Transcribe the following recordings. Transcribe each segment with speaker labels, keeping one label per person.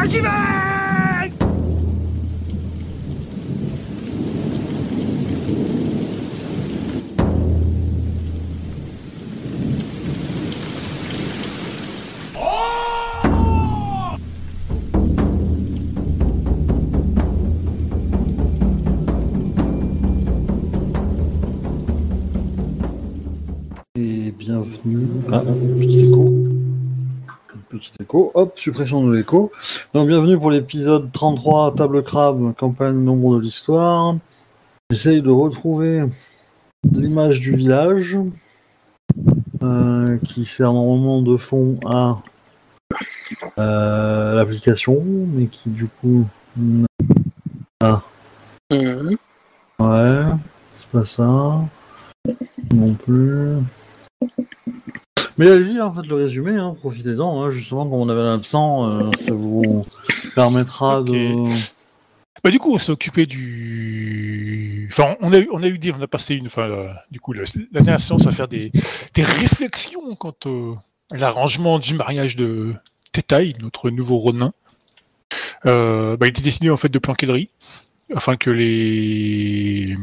Speaker 1: j'y vais.
Speaker 2: Et bienvenue. Ah, petit écho. Hop, suppression de l'écho. Donc, bienvenue pour l'épisode 33, Table Crabe, campagne nombre de l'histoire. J'essaye de retrouver l'image du village, qui sert normalement de fond à l'application, mais qui du coup... Ah, ouais, c'est pas ça. Non plus. Mais allez-y, en fait, le résumé, profitez-en, justement, comme on avait un absent, ça vous permettra de...
Speaker 3: Bah du coup, on s'est occupé du... Enfin, on a passé du coup, la dernière séance à faire des réflexions quant à l'arrangement du mariage de Tétaï, notre nouveau Ronin. Il était décidé, en fait, de planquer le riz, afin que que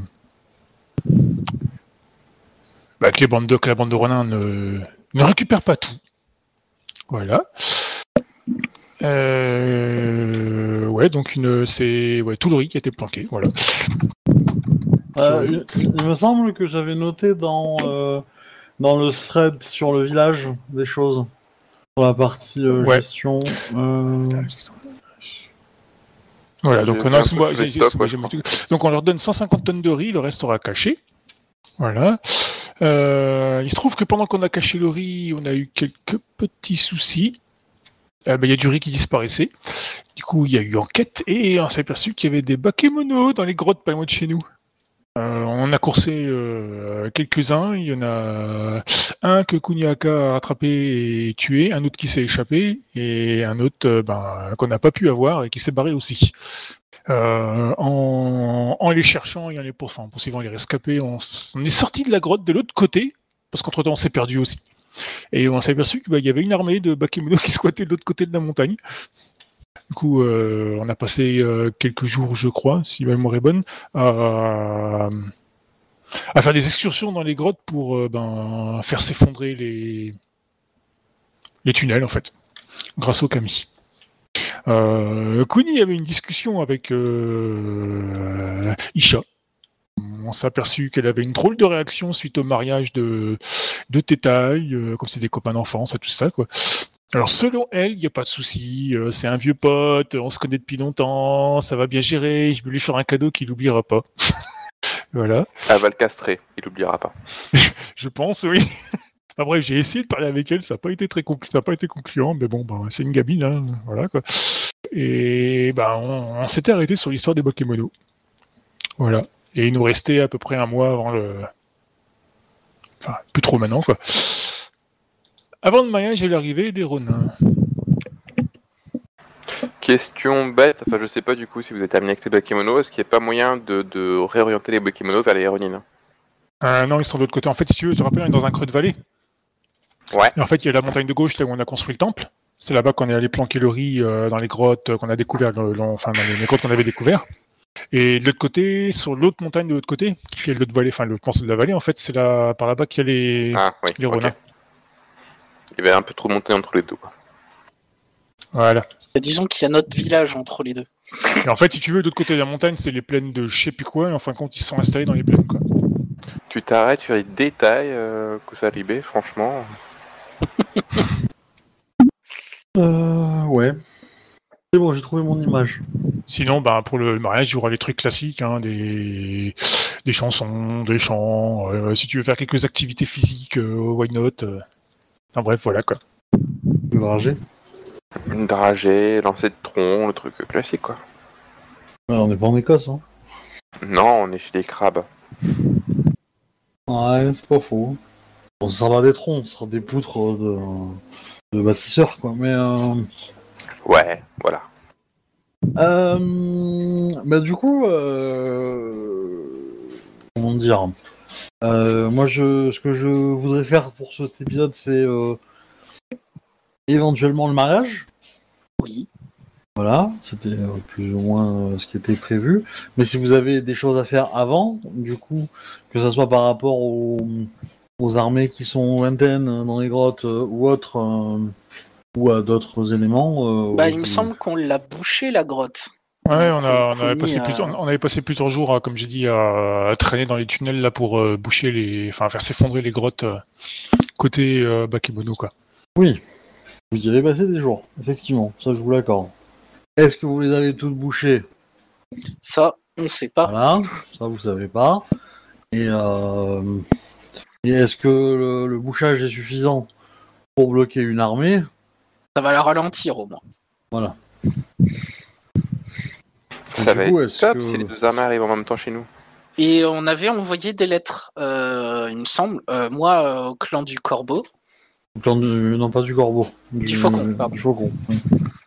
Speaker 3: la bande de Ronin ne récupère pas tout. Voilà. Donc c'est tout le riz qui a été planqué, voilà.
Speaker 2: Il me semble que j'avais noté dans le thread sur le village des choses, sur la partie gestion.
Speaker 3: Voilà, donc donc on leur donne 150 tonnes de riz, le reste sera caché. Voilà. Il se trouve que pendant qu'on a caché le riz, on a eu quelques petits soucis. Il y a du riz qui disparaissait. Du coup, il y a eu enquête et on s'est aperçu qu'il y avait des bakemonos dans les grottes pas loin de chez nous. On a coursé quelques-uns. Il y en a un que Kuniaka a attrapé et tué, un autre qui s'est échappé et un autre qu'on n'a pas pu avoir et qui s'est barré aussi. En les cherchant et en poursuivant les rescapés, on est sorti de la grotte de l'autre côté parce qu'entre-temps on s'est perdu aussi. Et on s'est aperçu qu'il y avait une armée de bakemonos qui squattait de l'autre côté de la montagne. Du coup, on a passé quelques jours, je crois, si ma mémoire est bonne, à faire des excursions dans les grottes pour faire s'effondrer les tunnels, en fait, grâce au Kami. Kuni avait une discussion avec Isha. On s'est aperçu qu'elle avait une drôle de réaction suite au mariage de Tétaï, comme c'est des copains d'enfance et tout ça, quoi. Alors selon elle, il n'y a pas de souci, c'est un vieux pote, on se connaît depuis longtemps, ça va bien gérer, je vais lui faire un cadeau qu'il n'oubliera pas. Voilà.
Speaker 4: Elle va le castrer, il l'oubliera pas.
Speaker 3: Je pense, oui. Bref, j'ai essayé de parler avec elle, ça n'a pas été concluant, mais bon, c'est une gamine, hein, voilà quoi. Et on s'était arrêté sur l'histoire des bakemonos. Voilà. Et il nous restait à peu près un mois avant Enfin, plus trop maintenant, quoi. Avant le mariage et l'arrivée des Ronins.
Speaker 4: Question bête, je sais pas du coup si vous êtes amené avec les bakemonos, est-ce qu'il n'y a pas moyen de réorienter les bakemonos vers les Ronin?
Speaker 3: Non, ils sont de l'autre côté. En fait, si tu veux, je te rappelle, on est dans un creux de vallée.
Speaker 4: Ouais.
Speaker 3: Et en fait, il y a la montagne de gauche, là où on a construit le temple. C'est là-bas qu'on est allé planquer le riz dans les grottes qu'on a découvert, dans les grottes qu'on avait découvert. Et de l'autre côté, sur l'autre montagne de l'autre côté, qui fait l'autre vallée, l'autre morceau de la vallée, en fait, c'est là, par là-bas qu'il y a les Ronins.
Speaker 4: Okay. Il y avait un peu trop de montée entre les deux, quoi.
Speaker 3: Voilà.
Speaker 5: Et disons qu'il y a notre village entre les deux.
Speaker 3: Et en fait, si tu veux, de l'autre côté de la montagne, c'est les plaines de je sais plus quoi, et en fin de compte, ils sont installés dans les plaines, quoi.
Speaker 4: Tu t'arrêtes sur les détails, Kusaribé, franchement.
Speaker 2: Ouais. C'est bon, j'ai trouvé mon image.
Speaker 3: Sinon, pour le mariage, il y aura les trucs classiques, hein, des chansons, des chants. Si tu veux faire quelques activités physiques, why not. Enfin bref, voilà quoi.
Speaker 2: Le dragée.
Speaker 4: Une dragée, lancer de tronc, le truc classique, quoi.
Speaker 2: Ouais, on n'est pas en Écosse, hein.
Speaker 4: Non, on est chez les crabes.
Speaker 2: Ouais, c'est pas faux. On sera pas des troncs, ce sera des poutres de bâtisseurs, quoi. Mais
Speaker 4: Ouais, voilà.
Speaker 2: Du coup, comment dire, moi, ce que je voudrais faire pour cet épisode, c'est éventuellement le mariage.
Speaker 5: Oui.
Speaker 2: Voilà, c'était plus ou moins ce qui était prévu. Mais si vous avez des choses à faire avant, du coup, que ce soit par rapport aux armées qui sont lointaines dans les grottes ou autres, ou à d'autres éléments.
Speaker 5: Il me semble qu'on l'a bouché la grotte.
Speaker 3: Ouais, on avait passé plusieurs jours, comme j'ai dit, à traîner dans les tunnels là pour faire s'effondrer les grottes côté Bakemono, quoi.
Speaker 2: Oui, vous y avez passé des jours, effectivement, ça je vous l'accorde. Est-ce que vous les avez toutes bouchées?
Speaker 5: Ça, on sait pas.
Speaker 2: Voilà, ça vous savez pas. Et est-ce que le bouchage est suffisant pour bloquer une armée?
Speaker 5: Ça va la ralentir au moins.
Speaker 2: Voilà.
Speaker 4: Ça va être top si les deux armées arrivent en même temps chez nous.
Speaker 5: Et on avait envoyé des lettres, il me semble, moi au clan du Corbeau.
Speaker 2: Non, pas du Corbeau.
Speaker 5: Du Faucon, pardon.
Speaker 2: Du Faucon. Oui.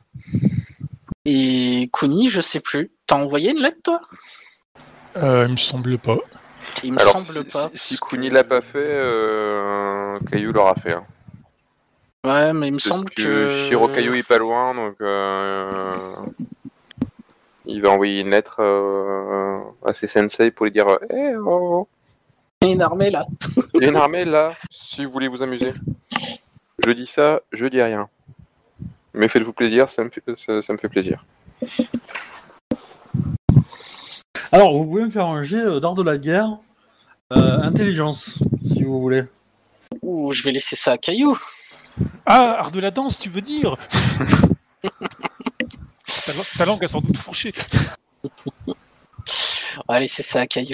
Speaker 5: Et Kuni, je sais plus. T'as envoyé une lettre, toi?
Speaker 3: Il me semble pas.
Speaker 5: Il me semble pas.
Speaker 4: Si Kuni l'a pas fait, Caillou l'aura fait. Hein.
Speaker 5: Ouais, mais il me semble que...
Speaker 4: Shiro Caillou est pas loin, donc il va envoyer une lettre à ses sensei pour lui dire « Eh oh,
Speaker 5: il y a une armée là.
Speaker 4: Il y a une armée là, si vous voulez vous amuser. Je dis ça, je dis rien. Mais faites-vous plaisir, ça me fait plaisir. »
Speaker 2: Alors, vous pouvez me faire un jet d'art de la guerre, intelligence, si vous voulez.
Speaker 5: Ouh, je vais laisser ça à Caillou.
Speaker 3: Ah, art de la danse, tu veux dire? Ta langue a sans doute fourché.
Speaker 5: On va laisser ça à Caillou.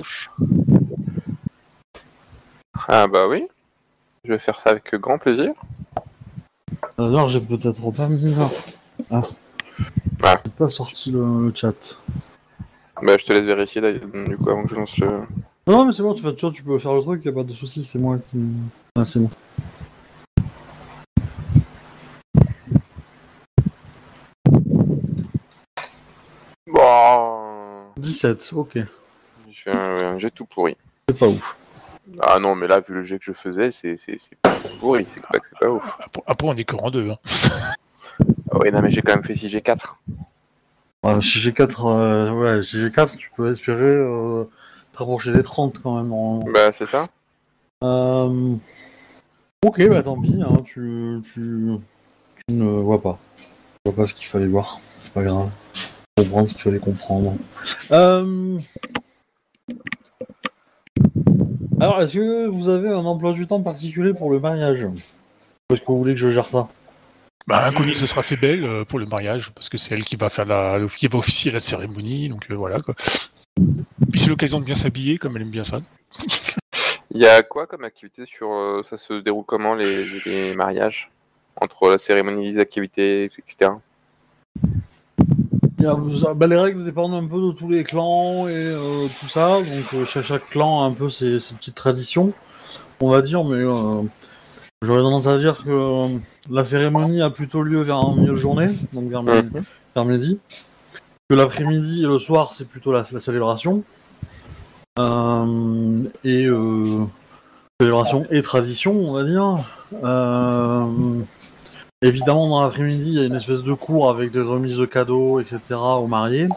Speaker 4: Ah bah oui, je vais faire ça avec grand plaisir.
Speaker 2: D'ailleurs, j'ai peut-être pas mis là. Ah. J'ai pas sorti le chat.
Speaker 4: Bah je te laisse vérifier du coup avant que je lance le...
Speaker 2: Non mais c'est bon, tu peux faire le truc, y'a pas de soucis, c'est moi qui... Ah, c'est bon.
Speaker 4: Bon...
Speaker 2: 17, ok.
Speaker 4: Je fais un jet tout pourri.
Speaker 2: C'est pas ouf.
Speaker 4: Ah non, mais là, vu le jet que je faisais, c'est pourri, c'est pas que c'est pas ouf.
Speaker 3: Après, on est que en 2. Hein.
Speaker 4: Ah ouais, non, mais j'ai quand même fait 6G4.
Speaker 2: Si j'ai 4, si j'ai 4, tu peux espérer te rapprocher des 30 quand même.
Speaker 4: Bah, c'est ça.
Speaker 2: Ok, bah tant pis, hein, tu ne vois pas. Tu vois pas ce qu'il fallait voir, c'est pas grave. Comprendre ce qu'il fallait comprendre. Alors, est-ce que vous avez un emploi du temps particulier pour le mariage? Ou est-ce que vous voulez que je gère ça?
Speaker 3: Bah, Kuni se sera fait belle pour le mariage, parce que c'est elle qui va faire qui va officier la cérémonie, donc voilà quoi. Puis c'est l'occasion de bien s'habiller, comme elle aime bien ça.
Speaker 4: Il y a quoi comme activité sur... ça se déroule comment les mariages? Entre la cérémonie, les activités, etc.
Speaker 2: Les règles dépendent un peu de tous les clans et tout ça, donc chaque clan a un peu ses petites traditions, on va dire, mais j'aurais tendance à dire que la cérémonie a plutôt lieu vers milieu de journée, donc vers midi, que l'après-midi et le soir c'est plutôt la célébration, célébration et tradition, on va dire. Évidemment, dans l'après-midi, il y a une espèce de cours avec des remises de cadeaux, etc. aux mariés.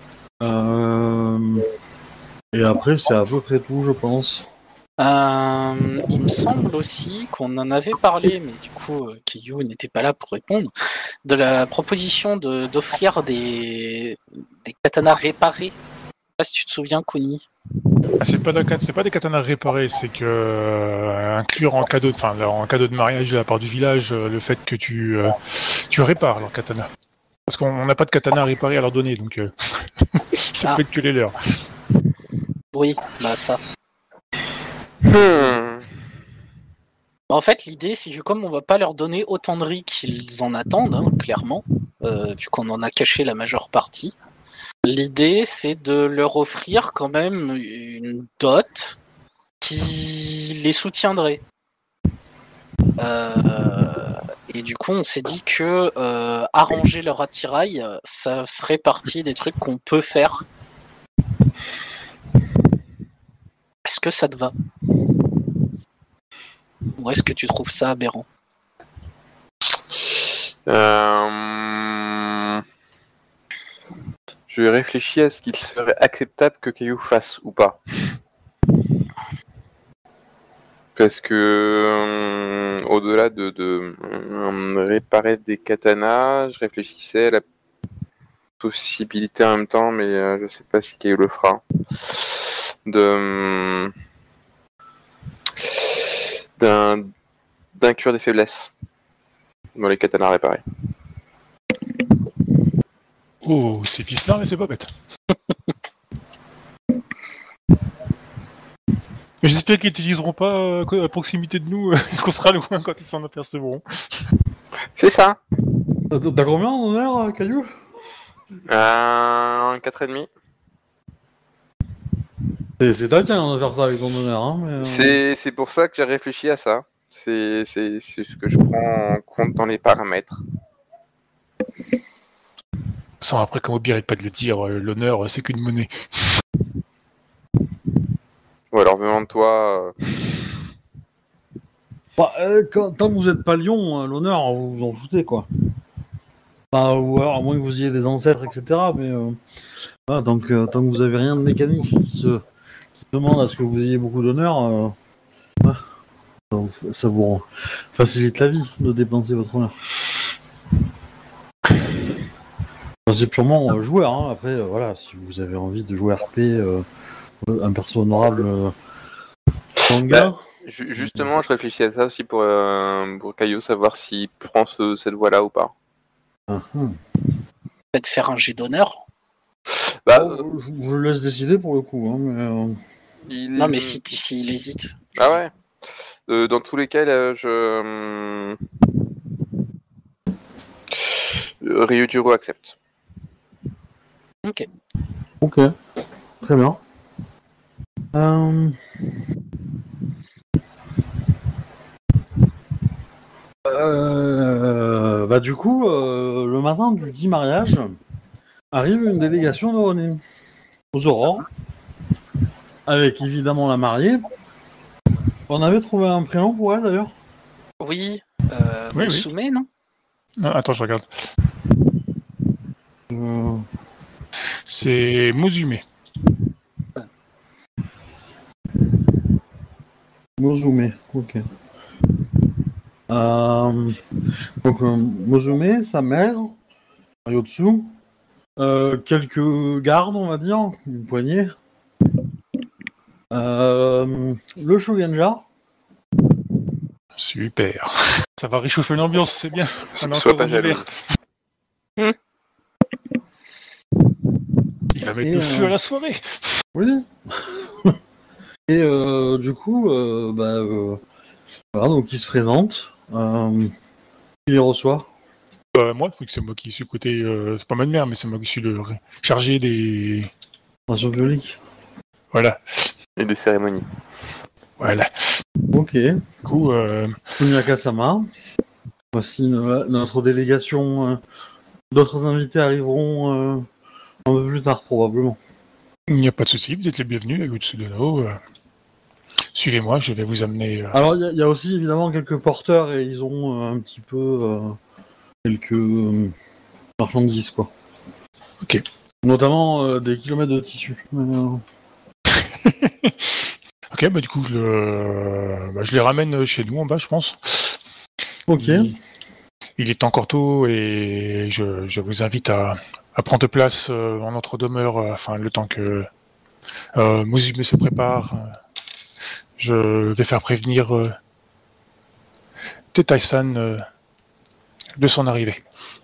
Speaker 2: Et après, c'est à peu près tout, je pense.
Speaker 5: Il me semble aussi qu'on en avait parlé, mais du coup, Kiyu n'était pas là pour répondre, de la proposition d'offrir des katanas réparés. Je sais pas si tu te souviens, Kuni.
Speaker 3: Ah, c'est pas des katanas réparés, c'est que inclure en cadeau de mariage de la part du village le fait que tu répares leur katana. Parce qu'on n'a pas de katana à réparer à leur donner, donc ça peut être que les leurs.
Speaker 5: Oui, bah ça. En fait, l'idée, c'est que comme on va pas leur donner autant de riz qu'ils en attendent, hein, clairement, vu qu'on en a caché la majeure partie, l'idée, c'est de leur offrir quand même une dot qui les soutiendrait. Et du coup, on s'est dit que arranger leur attirail, ça ferait partie des trucs qu'on peut faire. Est-ce que ça te va? Ou est-ce que tu trouves ça aberrant?
Speaker 4: Je réfléchis à ce qu'il serait acceptable que Caillou fasse ou pas. Parce que au-delà de réparer des katanas, je réfléchissais à la possibilité en même temps, mais je sais pas si Caillou le fera, d'inclure des faiblesses dans les katanas réparés.
Speaker 3: Oh, c'est vicelard, mais c'est pas bête. Mais j'espère qu'ils n'utiliseront pas à proximité de nous, qu'on sera loin quand ils s'en apercevront.
Speaker 4: C'est ça.
Speaker 2: T'as combien en honneur, Caillou
Speaker 4: 4,5.
Speaker 2: C'est taquin de faire ça avec ton honneur, hein, mais...
Speaker 4: C'est pour ça que j'ai réfléchi à ça. C'est ce que je prends en compte dans les paramètres.
Speaker 3: Sans après, comme Obi arrête pas de le dire, l'honneur c'est qu'une monnaie.
Speaker 4: Ou alors venant de toi.
Speaker 2: Bah, tant que vous êtes pas lion, l'honneur, vous vous en foutez, quoi. Enfin, ou alors, à moins que vous ayez des ancêtres, etc. Mais voilà, tant que vous avez rien de mécanique qui demande à ce que vous ayez beaucoup d'honneur, ça vous facilite la vie de dépenser votre honneur. Enfin, c'est purement joueur, hein. Après, voilà, si vous avez envie de jouer RP, un perso honorable manga.
Speaker 4: Justement, je réfléchis à ça aussi pour Caillou, savoir s'il prend cette voie-là ou pas.
Speaker 5: Peut-être faire un jet d'honneur.
Speaker 2: Je le laisse décider pour le coup, hein, mais...
Speaker 5: Non, mais s'il hésite.
Speaker 4: Ah ouais. Dans tous les cas, là, Ryujiro accepte.
Speaker 2: Ok. Très bien. Bah du coup, le matin du dit mariage, arrive une délégation de Ronin aux Aurores, avec évidemment la mariée. On avait trouvé un prénom pour elle d'ailleurs.
Speaker 5: Oui,
Speaker 3: Oui.
Speaker 5: Musume, non
Speaker 3: Attends, je regarde. C'est Musume.
Speaker 2: Musume, ok. Donc Musume, sa mère, Yotsu, quelques gardes, on va dire, une poignée. Le Shogenja.
Speaker 3: Super. Ça va réchauffer l'ambiance, c'est bien. On est
Speaker 4: Sois
Speaker 3: encore
Speaker 4: pas
Speaker 3: en
Speaker 4: jaloux.
Speaker 3: hiver. Il va mettre le feu à la soirée.
Speaker 2: Oui. Et du coup, voilà, donc il se présente. Il les reçoit.
Speaker 3: Moi, vu que c'est moi qui suis côté... c'est pas ma mère, mais c'est moi qui suis le chargé des...
Speaker 2: Nation publique.
Speaker 3: Voilà.
Speaker 4: Et des cérémonies.
Speaker 3: Voilà.
Speaker 2: Ok.
Speaker 3: Du coup,
Speaker 2: Kunyaka-sama. Voici notre délégation. D'autres invités arriveront un peu plus tard, probablement.
Speaker 3: il n'y a pas de souci, vous êtes les bienvenus, Agutsu Dono. Suivez-moi, je vais vous amener...
Speaker 2: Alors, il y a aussi évidemment quelques porteurs et ils ont un petit peu quelques marchandises, quoi.
Speaker 3: Ok.
Speaker 2: Notamment des kilomètres de tissu.
Speaker 3: Ok, bah du coup, je les ramène chez nous en bas, je pense.
Speaker 2: Ok.
Speaker 3: Il est encore tôt et je vous invite à prendre place en notre demeure, le temps que Musume se prépare. Je vais faire prévenir Tetai-san de son arrivée.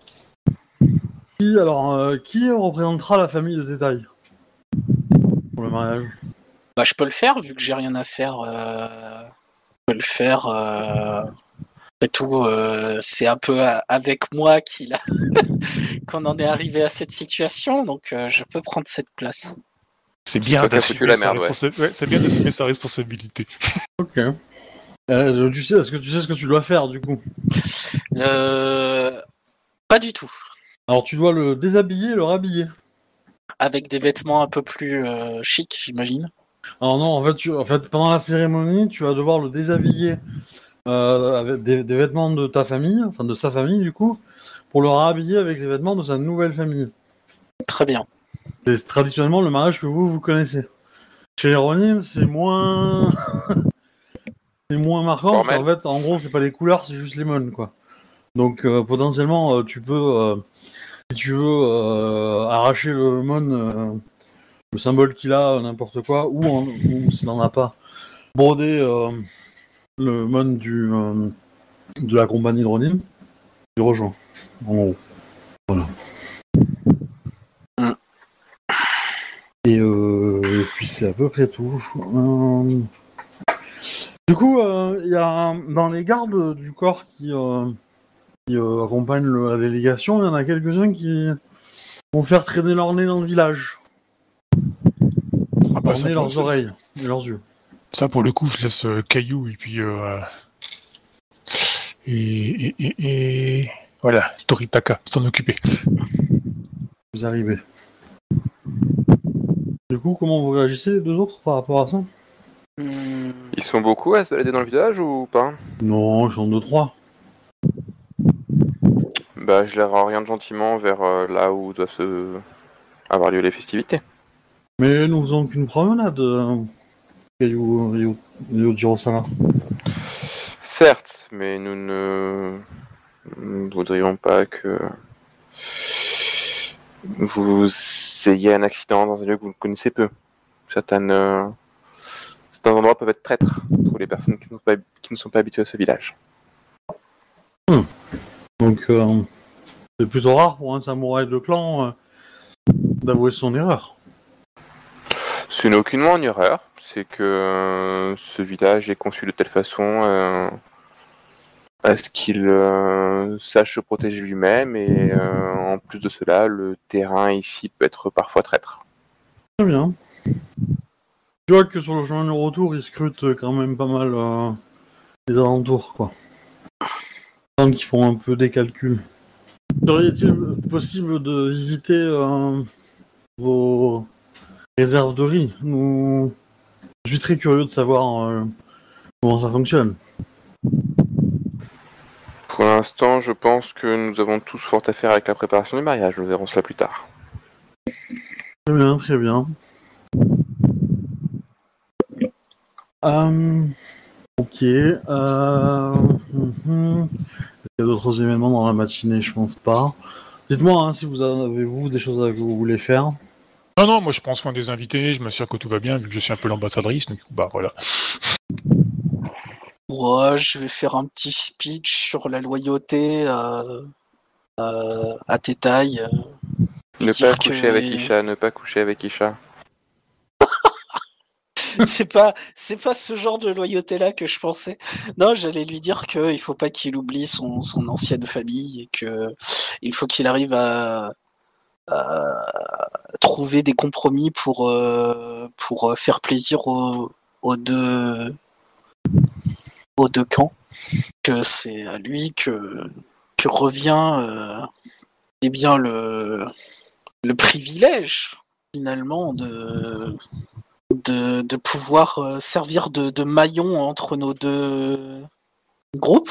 Speaker 2: Qui représentera la famille de détail pour le mariage?
Speaker 5: Bah, je peux le faire, vu que j'ai rien à faire. Je peux le faire. Après tout, c'est un peu avec moi qu'on en est arrivé à cette situation, donc je peux prendre cette place.
Speaker 3: C'est bien
Speaker 4: d'assumer
Speaker 3: sa responsabilité.
Speaker 2: Ok. Est-ce que tu sais ce que tu dois faire du coup?
Speaker 5: Pas du tout.
Speaker 2: Alors tu dois le déshabiller et le rhabiller.
Speaker 5: Avec des vêtements un peu plus chics, j'imagine.
Speaker 2: Alors non, en fait, pendant la cérémonie, tu vas devoir le déshabiller avec des vêtements de ta famille, enfin de sa famille du coup, pour le rhabiller avec les vêtements de sa nouvelle famille.
Speaker 5: Très bien.
Speaker 2: C'est traditionnellement le mariage que vous connaissez. Chez les Ronin, c'est moins... c'est moins marquant, parce qu'en fait, en gros, c'est pas les couleurs, c'est juste les mônes, quoi. Donc, potentiellement, tu peux... si tu veux arracher le mône, le symbole qu'il a, n'importe quoi, ou s'il n'en a pas, broder le mône de la compagnie de Ronin, tu rejoins, en gros. Voilà. Et puis c'est à peu près tout. Du coup, il y a dans les gardes du corps qui accompagnent la délégation, il y en a quelques-uns qui vont faire traîner leur nez dans le village. Leur nez, leurs oreilles et leurs yeux.
Speaker 3: Ça, pour le coup, je laisse Caillou et puis... Et voilà, Toritaka, s'en occuper.
Speaker 2: Vous arrivez. Du coup, comment vous réagissez les deux autres par rapport à ça?
Speaker 4: Ils sont beaucoup à se balader dans le village ou pas?
Speaker 2: Non, ils sont 2-3.
Speaker 4: Bah, je les oriente gentiment vers là où doivent avoir lieu les festivités.
Speaker 2: Mais nous faisons qu'une promenade, Yojiro-sama.
Speaker 4: Certes, mais nous ne voudrions pas que vous ayez un accident dans un lieu que vous connaissez peu. Certains endroits peuvent être traîtres pour les personnes qui ne sont pas habituées à ce village.
Speaker 2: Donc, c'est plutôt rare pour un samouraï de clan d'avouer son erreur.
Speaker 4: Ce n'est aucunement une erreur, c'est que ce village est conçu de telle façon à ce qu'il sache se protéger lui-même et en plus de cela, le terrain ici peut être parfois traître.
Speaker 2: Très bien. Tu vois que sur le chemin de retour, ils scrutent quand même pas mal les alentours, quoi. Ils font un peu des calculs. Serait-il possible de visiter vos réserves de riz? Je suis très curieux de savoir comment ça fonctionne.
Speaker 4: Pour l'instant, je pense que nous avons tous fort à faire avec la préparation du mariage. Nous verrons cela plus tard.
Speaker 2: Très bien, très bien. Ok. Est-ce qu'il y a d'autres événements dans la matinée? Je pense pas. Dites-moi si vous avez des choses que vous voulez faire.
Speaker 3: Non, moi je prends soin des invités, je m'assure que tout va bien, vu que je suis un peu l'ambassadrice, donc bah voilà.
Speaker 5: Ouais, je vais faire un petit speech sur la loyauté à tes tailles.
Speaker 4: Ne pas coucher avec Isha, ne pas coucher avec Isha.
Speaker 5: c'est pas ce genre de loyauté-là que je pensais. Non, j'allais lui dire qu'il faut pas qu'il oublie son ancienne famille et que il faut qu'il arrive à trouver des compromis pour faire plaisir aux deux camps. Que c'est à lui que revient eh bien le privilège finalement de pouvoir servir de maillon entre nos deux groupes.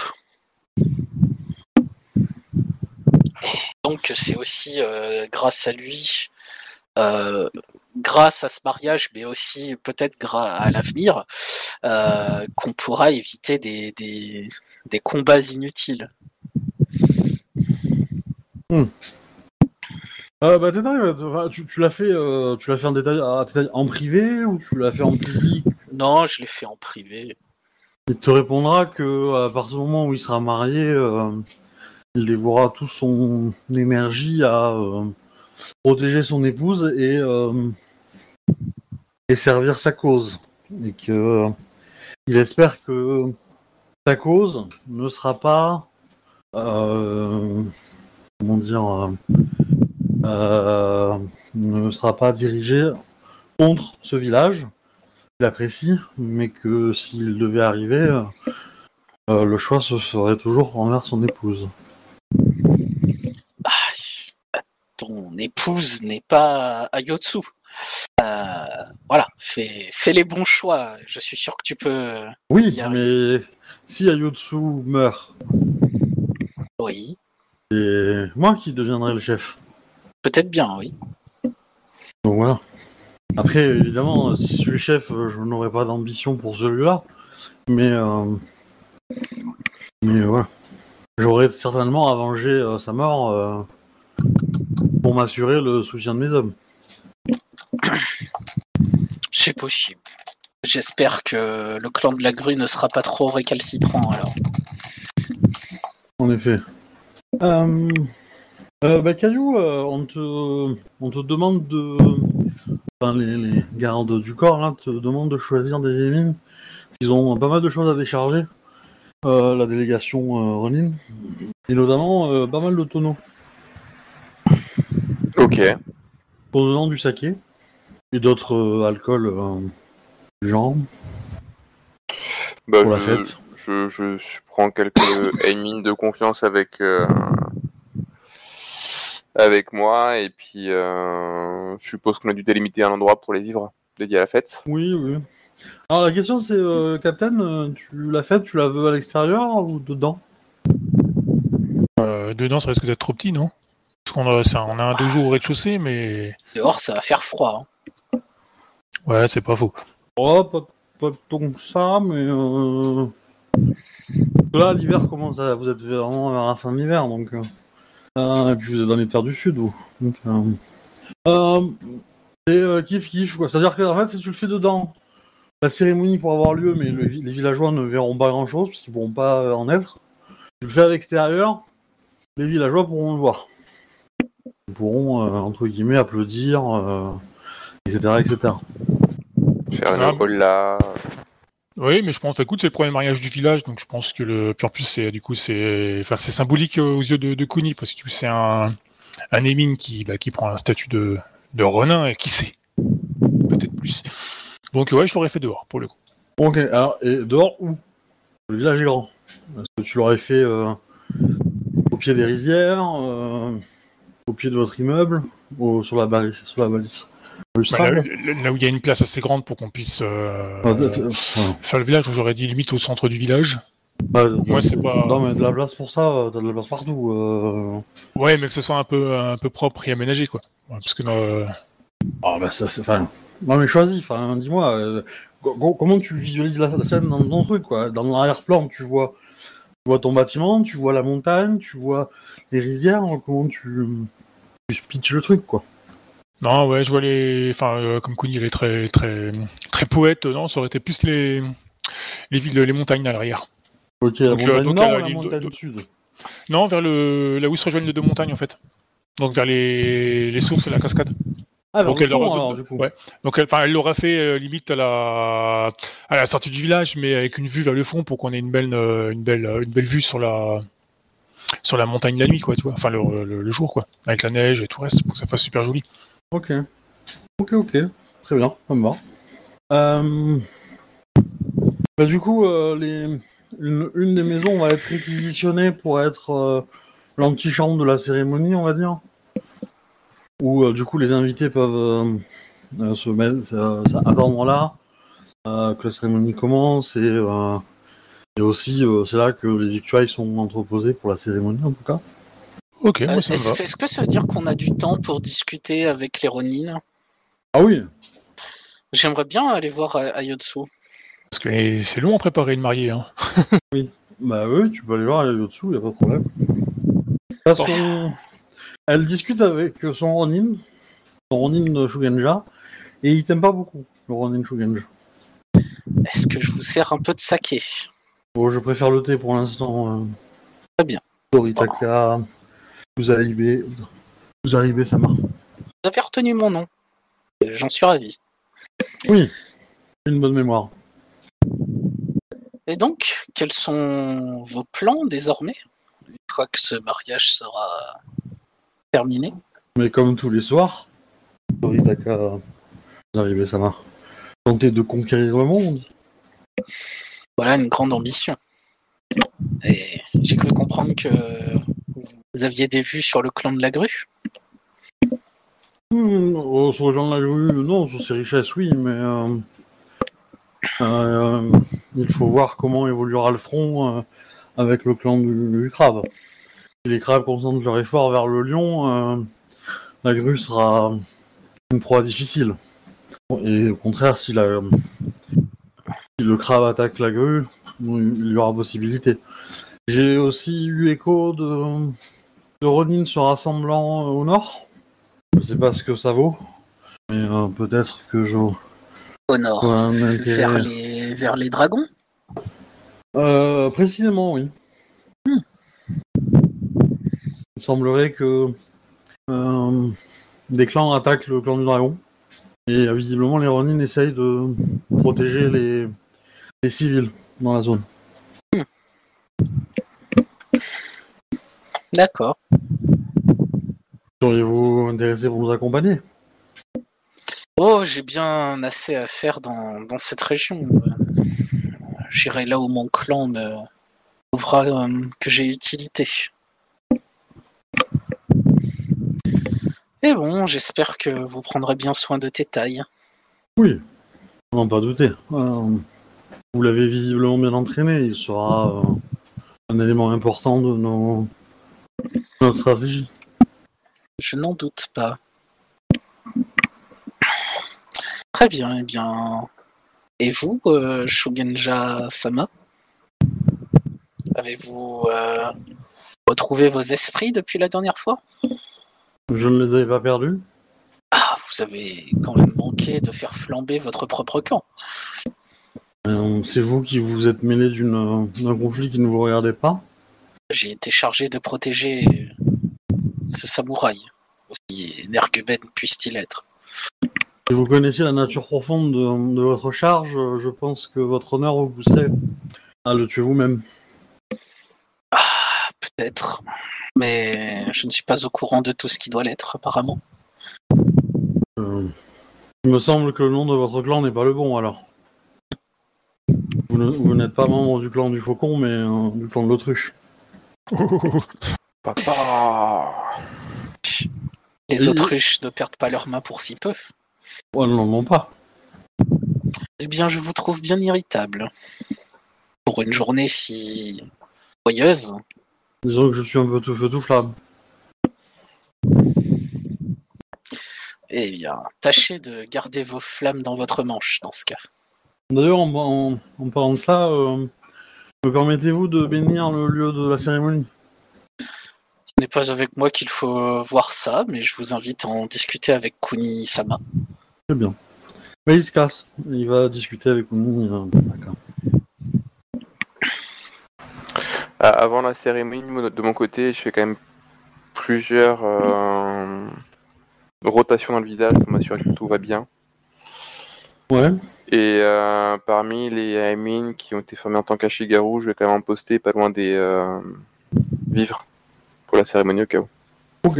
Speaker 5: Donc c'est aussi grâce à lui, grâce à ce mariage, mais aussi peut-être à l'avenir, qu'on pourra éviter des combats inutiles.
Speaker 2: Tu l'as fait en détail en privé ou tu l'as fait en public?
Speaker 5: Non, je l'ai fait en privé.
Speaker 2: Il te répondra que à partir du moment où il sera marié, il dévouera toute son énergie à protéger son épouse et servir sa cause. Et que il espère que sa cause ne sera pas ne sera pas dirigée contre ce village. Il apprécie, mais que s'il devait arriver, le choix se ferait toujours envers son épouse.
Speaker 5: Ton épouse n'est pas Ayotsu. Voilà, fais les bons choix. Je suis sûr que tu peux.
Speaker 2: Oui, mais si Ayotsu meurt,
Speaker 5: oui,
Speaker 2: c'est moi qui deviendrai le chef.
Speaker 5: Peut-être bien, oui.
Speaker 2: Donc voilà. Après, évidemment, si je suis chef, je n'aurai pas d'ambition pour celui-là, mais voilà. J'aurai certainement à venger sa mort pour m'assurer le soutien de mes hommes.
Speaker 5: C'est possible. J'espère que le clan de la grue ne sera pas trop récalcitrant alors.
Speaker 2: En effet. Caillou, on te demande de... Enfin, les gardes du corps, là, te demandent de choisir des énigmes. Ils ont pas mal de choses à décharger. La délégation Ronin. Et notamment, pas mal de tonneaux.
Speaker 4: Ok.
Speaker 2: Contenant du saké. Et d'autres alcools du genre. Pour la fête.
Speaker 4: Je prends quelques mines de confiance avec moi, et puis je suppose qu'on a dû délimiter un endroit pour les vivres dédié à la fête.
Speaker 2: Oui. Alors la question c'est, Captain, la fête, tu la veux à l'extérieur ou dedans?
Speaker 3: Dedans, ça risque d'être trop petit, non? Parce on a un dojo au rez-de-chaussée, mais...
Speaker 5: Dehors, ça va faire froid. Hein.
Speaker 3: Ouais, c'est pas faux.
Speaker 2: Oh, pas tant que ça, mais... Là, l'hiver commence à... Vous êtes vraiment vers la fin de l'hiver, donc... et puis vous êtes dans les terres du sud, vous. Donc, kiff, quoi. C'est-à-dire que, en fait, si tu le fais dedans, la cérémonie pourra avoir lieu, mais les villageois ne verront pas grand-chose, parce qu'ils pourront pas en être. Tu le fais à l'extérieur, les villageois pourront le voir. Ils pourront, entre guillemets, applaudir, etc.
Speaker 4: Faire une hall là.
Speaker 3: Oui, mais je pense, écoute, c'est le premier mariage du village, donc je pense que puis en plus, c'est symbolique aux yeux de Kuni, parce que c'est un émine qui prend un statut de renin, et qui sait, peut-être plus. Donc ouais, je l'aurais fait dehors, pour le coup.
Speaker 2: Ok, alors, et dehors où? Le village est grand. Est-ce que tu l'aurais fait au pied des rizières, au pied de votre immeuble, ou sur la balise?
Speaker 3: Là où il y a une place assez grande pour qu'on puisse faire le village, j'aurais dit limite au centre du village. Moi, c'est pas...
Speaker 2: Non, mais de la place pour ça, t'as de la place partout.
Speaker 3: Ouais, mais que ce soit un peu propre et aménagé, quoi. Ouais, parce que...
Speaker 2: Ah bah ça, c'est... Enfin... Non mais choisis, enfin, dis-moi, comment tu visualises la scène dans ton truc, quoi? Dans l'arrière-plan, tu vois ton bâtiment, tu vois la montagne, tu vois les rizières, comment tu pitches le truc, quoi?
Speaker 3: Non, ouais, je vois les... Enfin, comme Kuni, il est très, très, très poète, non, ça aurait été plus les villes, les montagnes à l'arrière.
Speaker 2: Ok, la montagne nord ou la montagne sud?
Speaker 3: Non, vers là où se rejoignent les deux montagnes, en fait. Donc vers les sources et la cascade.
Speaker 2: Ah, donc elle alors, du coup.
Speaker 3: Ouais. Donc elle l'aura fait limite à la sortie du village, mais avec une vue vers le fond pour qu'on ait une belle vue sur la montagne la nuit, quoi, tu vois. Enfin le jour, quoi, avec la neige et tout le reste, pour que ça fasse super joli.
Speaker 2: Ok. Très bien, ça me va. Du coup, une des maisons va être réquisitionnée pour être l'antichambre de la cérémonie, on va dire. Où du coup les invités peuvent se mettre à ce moment-là, que la cérémonie commence, et aussi c'est là que les victuailles sont entreposées pour la cérémonie, en tout cas.
Speaker 3: Ok, moi ça me va.
Speaker 5: Est-ce que ça veut dire qu'on a du temps pour discuter avec les Ronin?
Speaker 2: Ah oui.
Speaker 5: J'aimerais bien aller voir Ayotsu.
Speaker 3: Parce que c'est long à préparer une mariée, hein.
Speaker 2: Oui. Bah oui, tu peux aller voir là-dessous, y a pas de problème. De toute façon, elle discute avec son Ronin Shugenja, et il t'aime pas beaucoup, le Ronin Shugenja.
Speaker 5: Est-ce que je vous sers un peu de saké?
Speaker 2: Bon, je préfère le thé pour l'instant.
Speaker 5: Très bien.
Speaker 2: Toritaka, vous arrivez, ça marche.
Speaker 5: Vous avez retenu mon nom. J'en suis ravi.
Speaker 2: Oui, une bonne mémoire.
Speaker 5: Et donc, quels sont vos plans désormais, une fois que ce mariage sera terminé?
Speaker 2: Mais comme tous les soirs, Toritaka, vous arrivez, ça marche. Tenter de conquérir le monde.
Speaker 3: Voilà une grande ambition. Et j'ai cru comprendre que vous aviez des vues sur le clan de la grue.
Speaker 2: Sur le clan de la grue, non, sur ses richesses, oui, mais il faut voir comment évoluera le front avec le clan du crabe. Si les crabes concentrent leur effort vers le lion, la grue sera une proie difficile. Et au contraire, si le crabe attaque la grue, il y aura possibilité. J'ai aussi eu écho de Ronin se rassemblant au nord. Je sais pas ce que ça vaut, mais peut-être que je...
Speaker 5: Au nord, vers les dragons.
Speaker 2: Précisément, oui. Il semblerait que des clans attaquent le clan du dragon. Et visiblement, les Ronin essayent de protéger les civils dans la zone.
Speaker 5: D'accord.
Speaker 2: Seriez-vous intéressé pour nous accompagner ?
Speaker 5: Oh, j'ai bien assez à faire dans cette région. J'irai là où mon clan me prouvera que j'ai utilité. Et bon, j'espère que vous prendrez bien soin de tes tailles.
Speaker 2: Oui, n'en pas douter. Vous l'avez visiblement bien entraîné, il sera un élément important de notre stratégie.
Speaker 5: Je n'en doute pas. Très bien, eh bien... Et vous, Shugenja-sama ? Avez-vous retrouvé vos esprits depuis la dernière fois ?
Speaker 2: Je ne les avais pas perdus.
Speaker 5: Ah, vous avez quand même manqué de faire flamber votre propre camp.
Speaker 2: C'est vous qui vous êtes mêlé d'un conflit qui ne vous regardait pas ?
Speaker 5: J'ai été chargé de protéger ce samouraï, aussi énergumène puisse-t-il être.
Speaker 2: Si vous connaissiez la nature profonde de votre charge, je pense que votre honneur vous pousserait à le tuer vous-même.
Speaker 5: Ah, peut-être. Mais je ne suis pas au courant de tout ce qui doit l'être, apparemment.
Speaker 2: Il me semble que le nom de votre clan n'est pas le bon, alors. Vous n'êtes pas membre du clan du faucon, mais du clan de l'autruche.
Speaker 4: Papa.
Speaker 5: Les autruches ne perdent pas leurs mains pour si peu.
Speaker 2: Oh, non, pas.
Speaker 5: Eh bien, je vous trouve bien irritable. Pour une journée si joyeuse.
Speaker 2: Disons que je suis un peu tout feu tout flamme.
Speaker 5: Eh bien, tâchez de garder vos flammes dans votre manche, dans ce cas.
Speaker 2: D'ailleurs, en parlant de ça, me permettez-vous de bénir le lieu de la cérémonie ?
Speaker 5: Ce n'est pas avec moi qu'il faut voir ça, mais je vous invite à en discuter avec Kuni-sama.
Speaker 2: C'est bien. Mais il se casse. Il va discuter avec Kuni. D'accord.
Speaker 4: Avant la cérémonie, de mon côté, je fais quand même plusieurs rotations dans le village pour m'assurer que tout va bien.
Speaker 2: Ouais.
Speaker 4: Et parmi les mines qui ont été formées en tant qu'Ashigaru, je vais quand même en poster pas loin des vivres pour la cérémonie au cas où.
Speaker 2: Ok.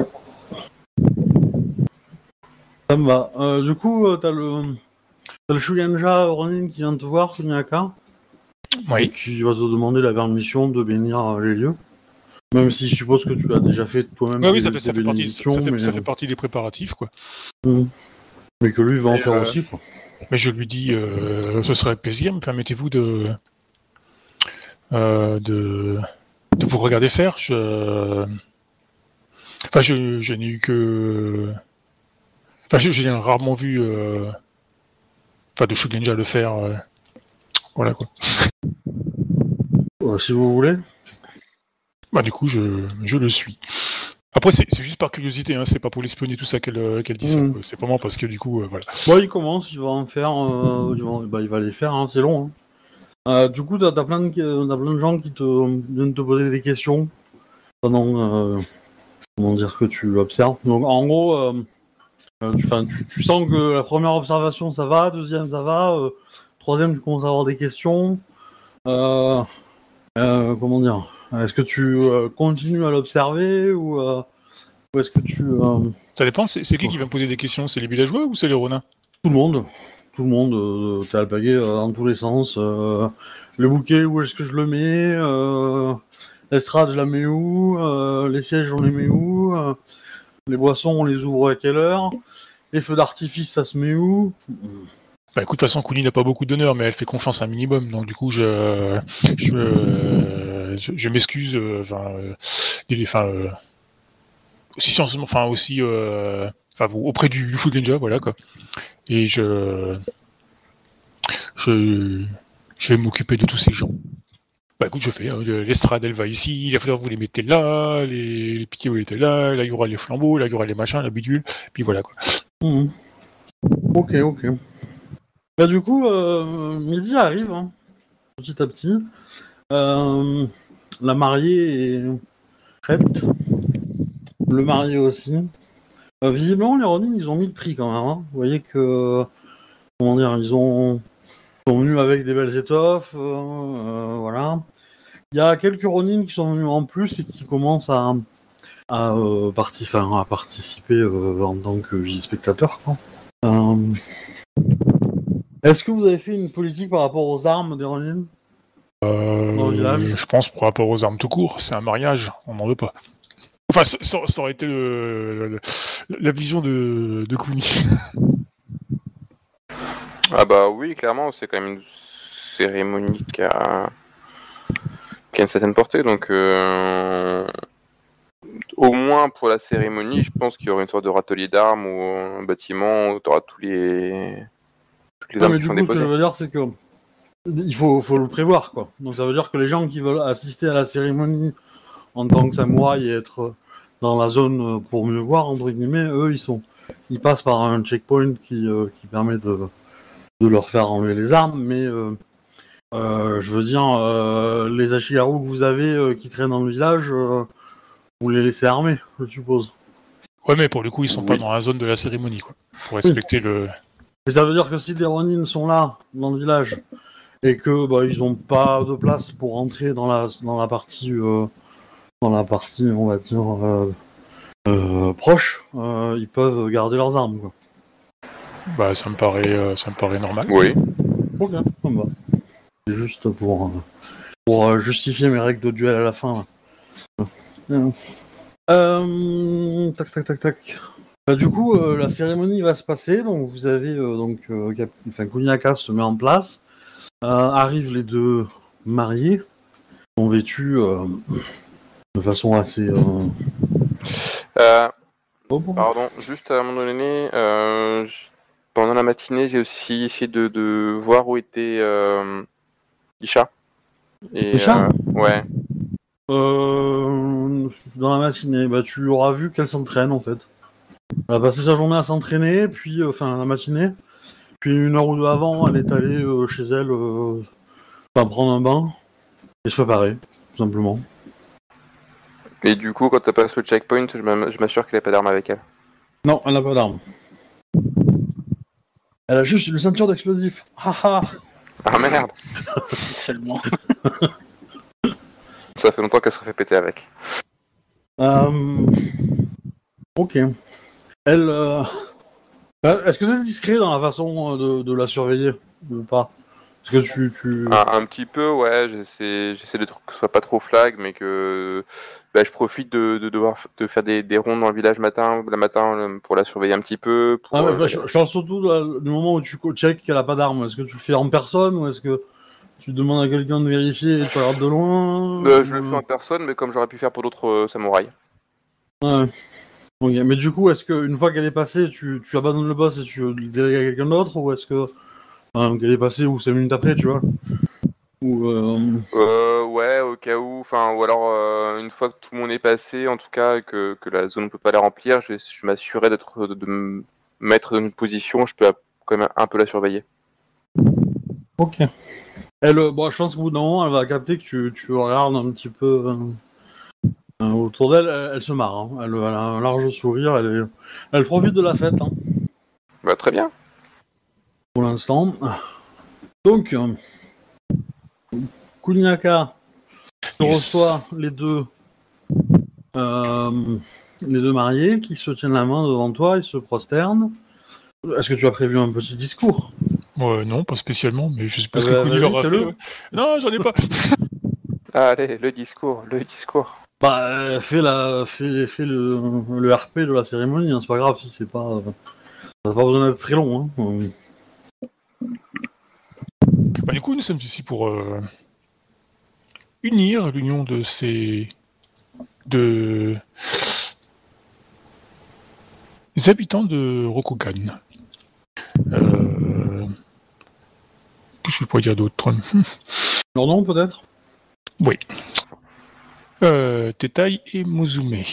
Speaker 2: Ça me va. Du coup, t'as le Shugenja Ronin qui vient te voir, Kunyaka.
Speaker 3: Oui.
Speaker 2: Qui va te demander la permission de bénir les lieux. Même si je suppose que tu l'as déjà fait toi-même.
Speaker 3: Oui, ça fait partie des préparatifs, quoi.
Speaker 2: Mais que lui va en faire aussi, quoi.
Speaker 3: Mais je lui dis, ce serait plaisir, me permettez-vous de vous regarder faire. Je n'ai eu que... Enfin, j'ai rarement vu... de Shugenja le faire. Voilà, quoi.
Speaker 2: Si vous voulez.
Speaker 3: Du coup, je le suis. Après, c'est juste par curiosité, hein, c'est pas pour l'espionner tout ça qu'elle dit ça. C'est vraiment parce que du coup, voilà.
Speaker 2: Bon, il commence, il va en faire, il va les faire, hein, c'est long. Hein. Du coup, t'as plein de gens qui viennent te poser des questions pendant, comment dire, que tu observes. Donc, en gros, tu sens que la première observation ça va, deuxième ça va, troisième tu commences à avoir des questions. Comment dire? Est-ce que tu continues à l'observer ou est-ce que tu...
Speaker 3: Ça dépend, c'est qui va me poser des questions? C'est les villageois ou c'est les Ronins?
Speaker 2: Tout le monde, t'es alpagué dans tous les sens. Le bouquet, où est-ce que je le mets? L'estrade, je la mets où? Les sièges, on les met où? Les boissons, on les ouvre à quelle heure? Les feux d'artifice, ça se met où?
Speaker 3: Écoute, de toute façon, Kuni n'a pas beaucoup d'honneur, mais elle fait confiance un minimum, donc du coup, je m'excuse, auprès du Shugenja, voilà quoi. Et je vais m'occuper de tous ces gens. Bah écoute, je fais. L'estrade, elle va ici, les fleurs, vous les mettez là, les piquets, vous les mettez là, il y aura les flambeaux, là, il y aura les machins, la bidule, puis voilà quoi.
Speaker 2: Ok. Bah du coup, midi arrive, hein, petit à petit. La mariée est prête. Le marié aussi. Visiblement, les Ronin, ils ont mis le prix quand même. Hein. Vous voyez que, comment dire, ils sont venus avec des belles étoffes, voilà. Il y a quelques Ronin qui sont venus en plus et qui commencent à participer en tant que spectateurs. Quoi. Est-ce que vous avez fait une politique par rapport aux armes des Ronin dans le village ?
Speaker 3: Je pense par rapport aux armes tout court, c'est un mariage, on n'en veut pas. Enfin, ça aurait été la vision de Kuni.
Speaker 4: Ah bah oui, clairement, c'est quand même une cérémonie qui a une certaine portée, donc au moins pour la cérémonie, je pense qu'il y aura une sorte de râtelier d'armes ou un bâtiment où tu auras toutes les armes qui sont déposées.
Speaker 2: Ce que je veux dire, c'est que il faut le prévoir, quoi. Donc ça veut dire que les gens qui veulent assister à la cérémonie en tant que samouraï et être dans la zone pour mieux voir, entre guillemets, eux, ils passent par un checkpoint qui permet de leur faire enlever les armes, mais je veux dire, les Ashigaru que vous avez qui traînent dans le village, vous les laissez armés, je suppose.
Speaker 3: Ouais, mais pour le coup, ils sont pas dans la zone de la cérémonie, quoi. Pour respecter le...
Speaker 2: Mais ça veut dire que si les Ronin sont là, dans le village, et que ils ont pas de place pour entrer dans la partie, on va dire, proche, ils peuvent garder leurs armes, quoi.
Speaker 3: Bah, ça me paraît normal.
Speaker 4: Oui.
Speaker 2: Ok, ça me va. C'est juste pour justifier mes règles de duel à la fin. Tac. Bah, du coup, la cérémonie va se passer. Donc, vous avez Kuniaka se met en place. Arrivent les deux mariés, ils sont vêtus de façon assez.
Speaker 4: Pardon, juste à un moment donné, pendant la matinée, j'ai aussi essayé de voir où était Isha.
Speaker 2: Isha
Speaker 4: ouais.
Speaker 2: Dans la matinée, tu auras vu qu'elle s'entraîne en fait. Elle a passé sa journée à s'entraîner, puis la matinée. Puis 1 heure ou 2 avant, elle est allée chez elle prendre un bain et se préparer, tout simplement.
Speaker 4: Et du coup, quand elle passe le checkpoint, je m'assure qu'elle n'a pas d'arme avec elle.
Speaker 2: Non, elle n'a pas d'arme. Elle a juste une ceinture d'explosifs. Haha.
Speaker 4: Ah merde.
Speaker 5: Si seulement.
Speaker 4: Ça fait longtemps qu'elle se fait péter avec.
Speaker 2: Ok. Elle... Est-ce que c'est discret dans la façon de la surveiller ou pas? Est-ce que tu...
Speaker 4: Un petit peu, ouais. J'essaie de que ce soit pas trop flag, mais que je profite de devoir faire des rondes dans le village le matin pour la surveiller un petit peu.
Speaker 2: Je parle surtout du moment où tu check qu'elle a pas d'arme. Est-ce que tu le fais en personne ou est-ce que tu demandes à quelqu'un de vérifier et tu regardes de loin
Speaker 4: Je le fais en personne, mais comme j'aurais pu faire pour d'autres samouraïs.
Speaker 2: Ouais. Ok, mais du coup, est-ce qu'une fois qu'elle est passée, tu abandonnes le boss et tu le délègues à quelqu'un d'autre, ou est-ce que qu'elle est passée ou 5 minutes après, tu vois? Ou
Speaker 4: ouais, au cas où, ou alors une fois que tout le monde est passé, en tout cas, que la zone ne peut pas la remplir, je m'assurer de me mettre dans une position où je peux quand même un peu la surveiller.
Speaker 2: Ok. Elle, je pense qu'au bout d'un moment, elle va capter que tu regardes un petit peu autour d'elle. Elle se marre. Hein. Elle a un large sourire. Elle profite de la fête. Hein,
Speaker 4: bah très bien.
Speaker 2: pour l'instant. Donc, Kuniaka reçoit les deux mariés qui se tiennent la main devant toi. Ils se prosternent. Est-ce que tu as prévu un petit discours?
Speaker 3: Non, pas spécialement, mais je suppose que Kuni leur a fait. Ouais. Non, j'en ai pas.
Speaker 4: Allez, le discours.
Speaker 2: Fais le RP de la cérémonie, hein, c'est pas grave si c'est pas. Ça va pas besoin d'être très long. Hein.
Speaker 3: Du coup, nous sommes ici pour unir l'union de ces deux les habitants de Rokugan. Qu'est-ce que je pourrais dire d'autre?
Speaker 2: Leur nom, peut-être?
Speaker 3: Oui. Tetai et Musume.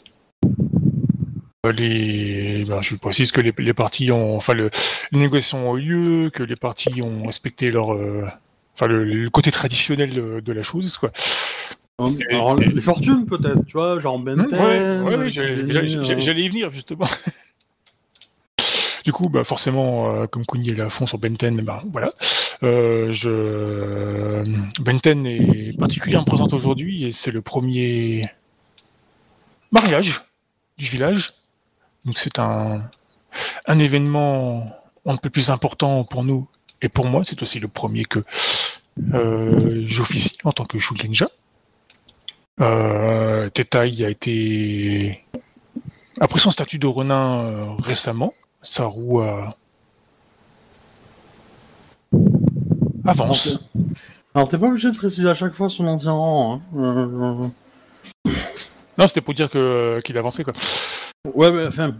Speaker 3: Je précise que les parties ont... Enfin, les négociations ont eu lieu, que les parties ont respecté leur... le côté traditionnel de la chose, quoi.
Speaker 2: Alors, les fortunes, peut-être, tu vois, genre Benten...
Speaker 3: Ouais, j'allais y venir, justement. Du coup, forcément, comme Kuni est là à fond sur Benten, voilà. Benten est particulièrement présente aujourd'hui, et c'est le premier mariage du village. Donc c'est un événement un peu plus important pour nous et pour moi. C'est aussi le premier que j'officie en tant que Shugenja. Tetai a été... Après son statut de Ronin récemment, sa roue avance.
Speaker 2: Alors t'es pas obligé de préciser à chaque fois son ancien rang. Hein.
Speaker 3: Non, c'était pour dire qu'il avançait, quoi.
Speaker 2: Ouais, mais enfin...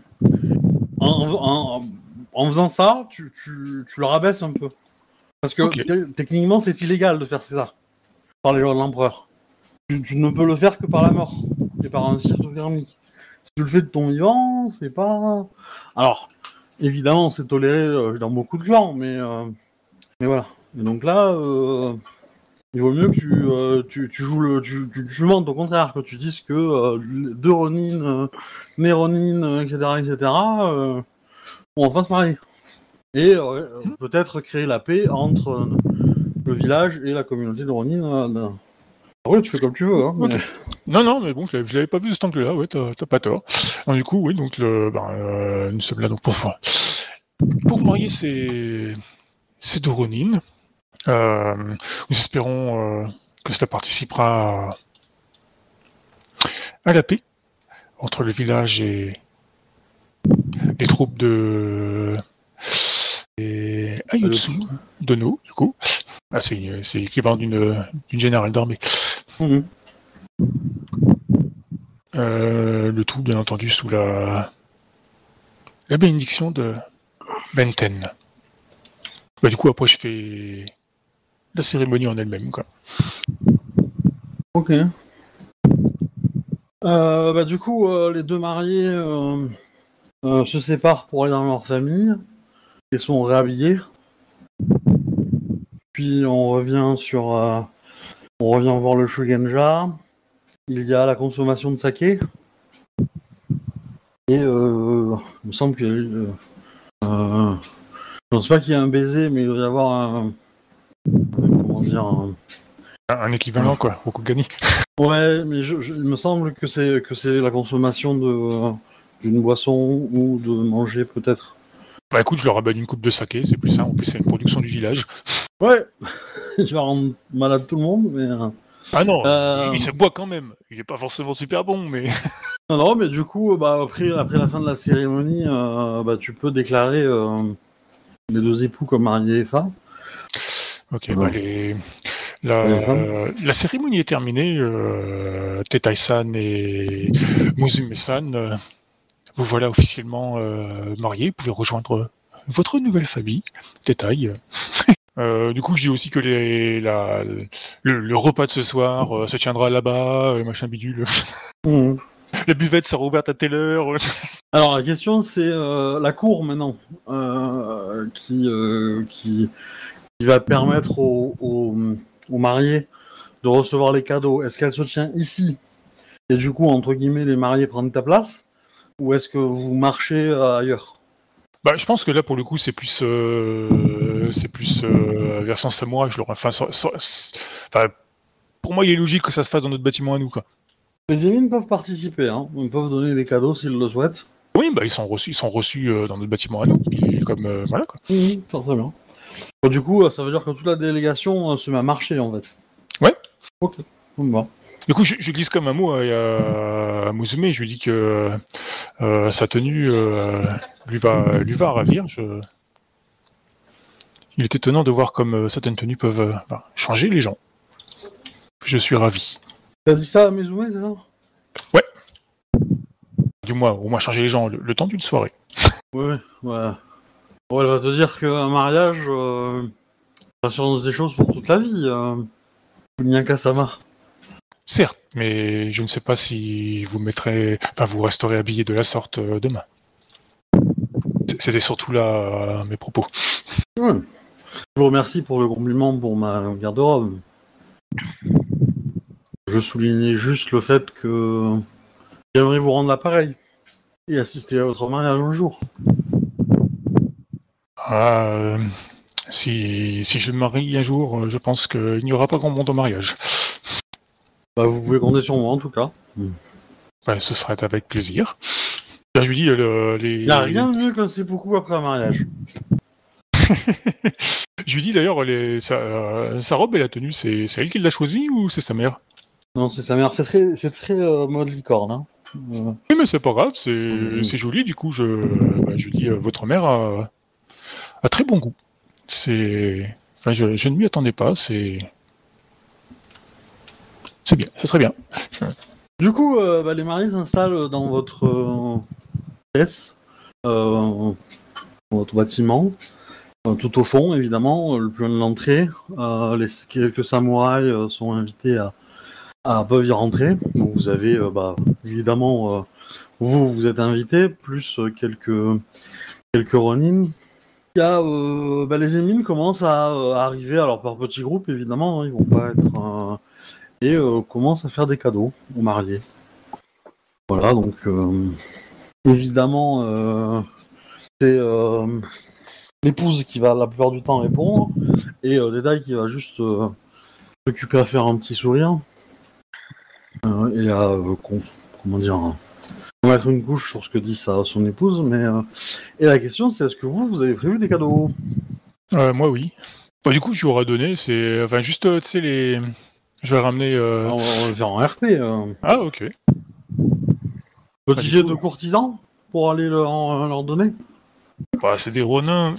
Speaker 2: En faisant ça, tu le rabaisses un peu. Parce que techniquement, c'est illégal de faire ça par les lois de l'empereur. Tu ne peux le faire que par la mort et par un sceptre thermique. Si tu le fais de ton vivant, c'est pas... Alors, évidemment, c'est toléré dans beaucoup de genres, mais voilà. Et donc là, il vaut mieux que tu joues tu mentes au contraire, que tu dises que deux Ronin, Néronin, etc., vont enfin se marier. Et peut-être créer la paix entre le village et la communauté de Ronin. Oui, tu fais comme tu veux. Hein,
Speaker 3: okay. Mais... Non, mais bon, je l'avais pas vu de cet angle-là, ouais, t'as pas tort. Donc, du coup, oui, donc nous sommes là donc pour marier ces deux Ronin. Nous espérons que cela participera à la paix entre le village et les troupes de Ayutsu de No, du coup. C'est l'équivalent d'une générale d'armée.
Speaker 2: Mmh.
Speaker 3: Le tout, bien entendu, sous la bénédiction de Benten. Du coup, après, je fais la cérémonie en elle-même, quoi.
Speaker 2: Ok. Du coup, les deux mariés se séparent pour aller dans leur famille et sont réhabillés. Puis on revient voir le Shugenja. Il y a la consommation de saké. Et il me semble que je pense pas qu'il y ait un baiser, mais il doit y avoir
Speaker 3: un équivalent, quoi, Rokugani.
Speaker 2: Ouais, mais il me semble que c'est la consommation d'une boisson ou de manger peut-être.
Speaker 3: Écoute, je leur abonne une coupe de saké, c'est plus ça. En plus, c'est une production du village.
Speaker 2: Ouais, il va rendre malade tout le monde, mais.
Speaker 3: Ah non, il se boit quand même. Il est pas forcément super bon, mais.
Speaker 2: Non, mais du coup, après la fin de la cérémonie, tu peux déclarer les deux époux comme mariés et femmes.
Speaker 3: Ok, la cérémonie est terminée. Tetai-san et Musume-san, vous voilà officiellement mariés. Vous pouvez rejoindre votre nouvelle famille, Tetai. Du coup, je dis aussi que le repas de ce soir se tiendra là-bas, machin bidule.
Speaker 2: Mmh.
Speaker 3: La buvette sera ouverte à telle heure.
Speaker 2: Alors la question c'est la cour maintenant qui va permettre aux mariés de recevoir les cadeaux. Est-ce qu'elle se tient ici et du coup entre guillemets les mariés prennent ta place ou est-ce que vous marchez ailleurs?
Speaker 3: Je pense que là pour le coup c'est plus version samouraï. Pour moi il est logique que ça se fasse dans notre bâtiment à nous, quoi.
Speaker 2: Les émines peuvent participer, hein. Ils peuvent donner des cadeaux s'ils le souhaitent.
Speaker 3: Oui, ils sont reçus dans notre bâtiment à nous, comme voilà, quoi.
Speaker 2: Très bien. Du coup, ça veut dire que toute la délégation se met à marcher en fait.
Speaker 3: Ouais.
Speaker 2: Ok. Bon.
Speaker 3: Du coup, je glisse comme un mot à Musume. Je lui dis que sa tenue lui va ravir. Il est étonnant de voir comme certaines tenues peuvent changer les gens. Je suis ravi.
Speaker 2: T'as dit ça à Musume, c'est ça?
Speaker 3: Ouais. du moins, au moins changer les gens le temps d'une soirée.
Speaker 2: Oui, ouais. Bon, elle va te dire qu'un mariage, ça change des choses pour toute la vie. Kunia Kasama.
Speaker 3: Certes, mais je ne sais pas si vous vous resterez habillé de la sorte demain. C'était surtout là mes propos.
Speaker 2: Ouais. Je vous remercie pour le compliment pour ma garde-robe. Je soulignais juste le fait que j'aimerais vous rendre l'appareil et assister à votre mariage un jour.
Speaker 3: Si je me marie un jour, je pense qu'il n'y aura pas grand monde au mariage.
Speaker 2: Bah, vous pouvez compter sur moi en tout cas.
Speaker 3: Ouais, ce serait avec plaisir. Là, je lui dis
Speaker 2: Il n'y a rien de mieux qu'un seppuku après un mariage.
Speaker 3: Je lui dis d'ailleurs, sa robe et la tenue, c'est elle qui l'a choisie ou c'est sa mère?
Speaker 2: Non, c'est sa mère. C'est très mode licorne. Hein.
Speaker 3: Oui, mais c'est pas grave, c'est joli. Du coup, je lui dis, votre mère a très bon goût. Je ne m'y attendais pas. C'est bien, ça serait bien.
Speaker 2: Du coup, les mariés s'installent dans votre pièce, dans votre bâtiment, tout au fond, évidemment, le plus loin de l'entrée. Quelques samouraïs sont invités peuvent y rentrer. Donc, vous avez, évidemment, vous êtes invités, plus quelques Ronin. Il y a, les émines commencent à arriver, alors par petits groupes, évidemment, hein, ils vont pas être... et commencent à faire des cadeaux aux mariés. Voilà, donc évidemment, c'est l'épouse qui va la plupart du temps répondre, et Détail qui va juste s'occuper à faire un petit sourire, et à mettre une couche sur ce que dit son épouse, mais et la question c'est est-ce que vous avez prévu des cadeaux?
Speaker 3: Moi oui. Bah, du coup, je lui aurais donné, juste, tu sais, je vais ramener...
Speaker 2: On va le faire en RP.
Speaker 3: Ah, ok.
Speaker 2: Petit jet de courtisans pour aller leur donner.
Speaker 3: Bah, c'est des ronins.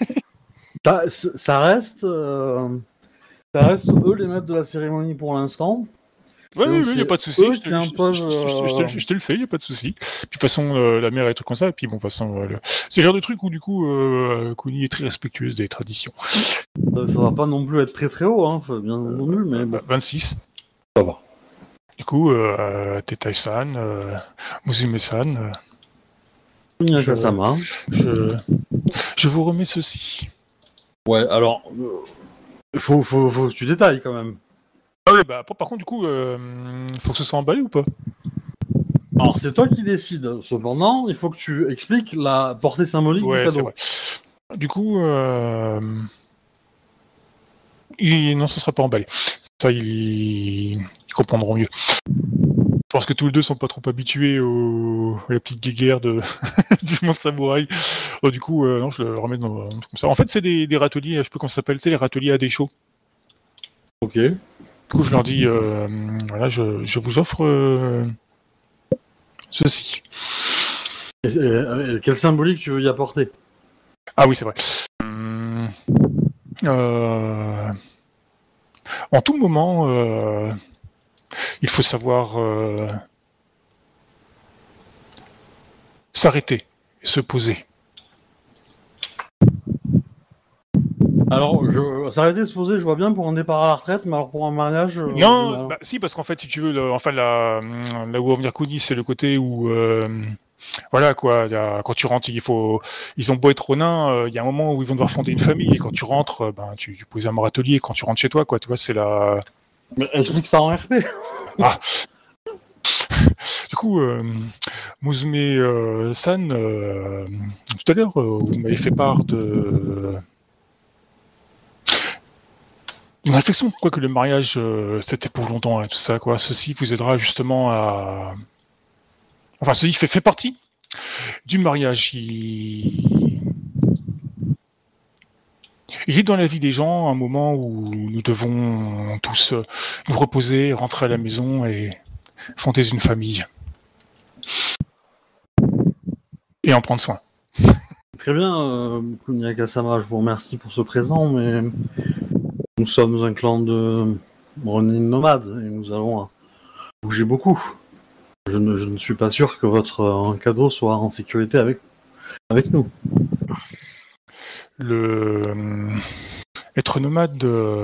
Speaker 2: Ça reste eux les maîtres de la cérémonie pour l'instant.
Speaker 3: Oui, y a pas de souci.
Speaker 2: Je
Speaker 3: te le fais, y a pas de souci. Puis de toute façon, la mère et trucs comme ça. Et puis bon, de toute façon, c'est le genre de truc où du coup, Kuni est très respectueuse des traditions.
Speaker 2: Ça va pas non plus être très très haut, hein, bien entendu, mais
Speaker 3: 26.
Speaker 2: Ça va.
Speaker 3: Du coup, Tetai-san, Musume-san,
Speaker 2: Kunia-Kasama.
Speaker 3: Je vous remets ceci.
Speaker 2: Ouais, alors, faut que tu détailles quand même.
Speaker 3: Ah oui, bah par contre, du coup, faut que ce soit emballé ou pas?
Speaker 2: Alors, c'est toi qui décides. Cependant, il faut que tu expliques la portée symbolique du cadeau.
Speaker 3: Vrai. Du coup, non, ce sera pas emballé. Ça, ils comprendront mieux. Je pense que tous les deux sont pas trop habitués à la petite guéguerre du monde samouraï. Du coup, non, je le remets comme ça. En fait, c'est des râteliers, je sais pas comment ça s'appelle, c'est les râteliers à des chauds.
Speaker 2: Ok.
Speaker 3: Du coup, je leur dis, voilà, je vous offre ceci.
Speaker 2: Et quelle symbolique tu veux y apporter?
Speaker 3: Ah oui, c'est vrai. En tout moment, il faut savoir s'arrêter et se poser.
Speaker 2: Alors, s'arrêter de se poser, je vois bien pour un départ à la retraite, mais alors pour un mariage...
Speaker 3: non, si, parce qu'en fait, si tu veux, là où on va venir Kuni, c'est le côté où... voilà quoi, quand tu rentres, ils ont beau être ronins, il y a un moment où ils vont devoir fonder une famille, et quand tu rentres, tu poses un moratelier quand tu rentres chez toi, quoi, tu vois, c'est la...
Speaker 2: Mais explique ça en RP.
Speaker 3: Ah. Du coup, Musume-san, tout à l'heure, vous m'avez fait part d'une réflexion, quoi, que le mariage, c'était pour longtemps, et tout ça, quoi. Ceci vous aidera justement à... Enfin, ceci fait partie du mariage. Il est dans la vie des gens un moment où nous devons tous nous reposer, rentrer à la maison et fonder une famille. Et en prendre soin.
Speaker 2: Très bien, Kunia-Kasama, je vous remercie pour ce présent, mais nous sommes un clan de Ronin nomades et nous allons bouger beaucoup. je ne suis pas sûr que votre cadeau soit en sécurité avec nous.
Speaker 3: Être nomade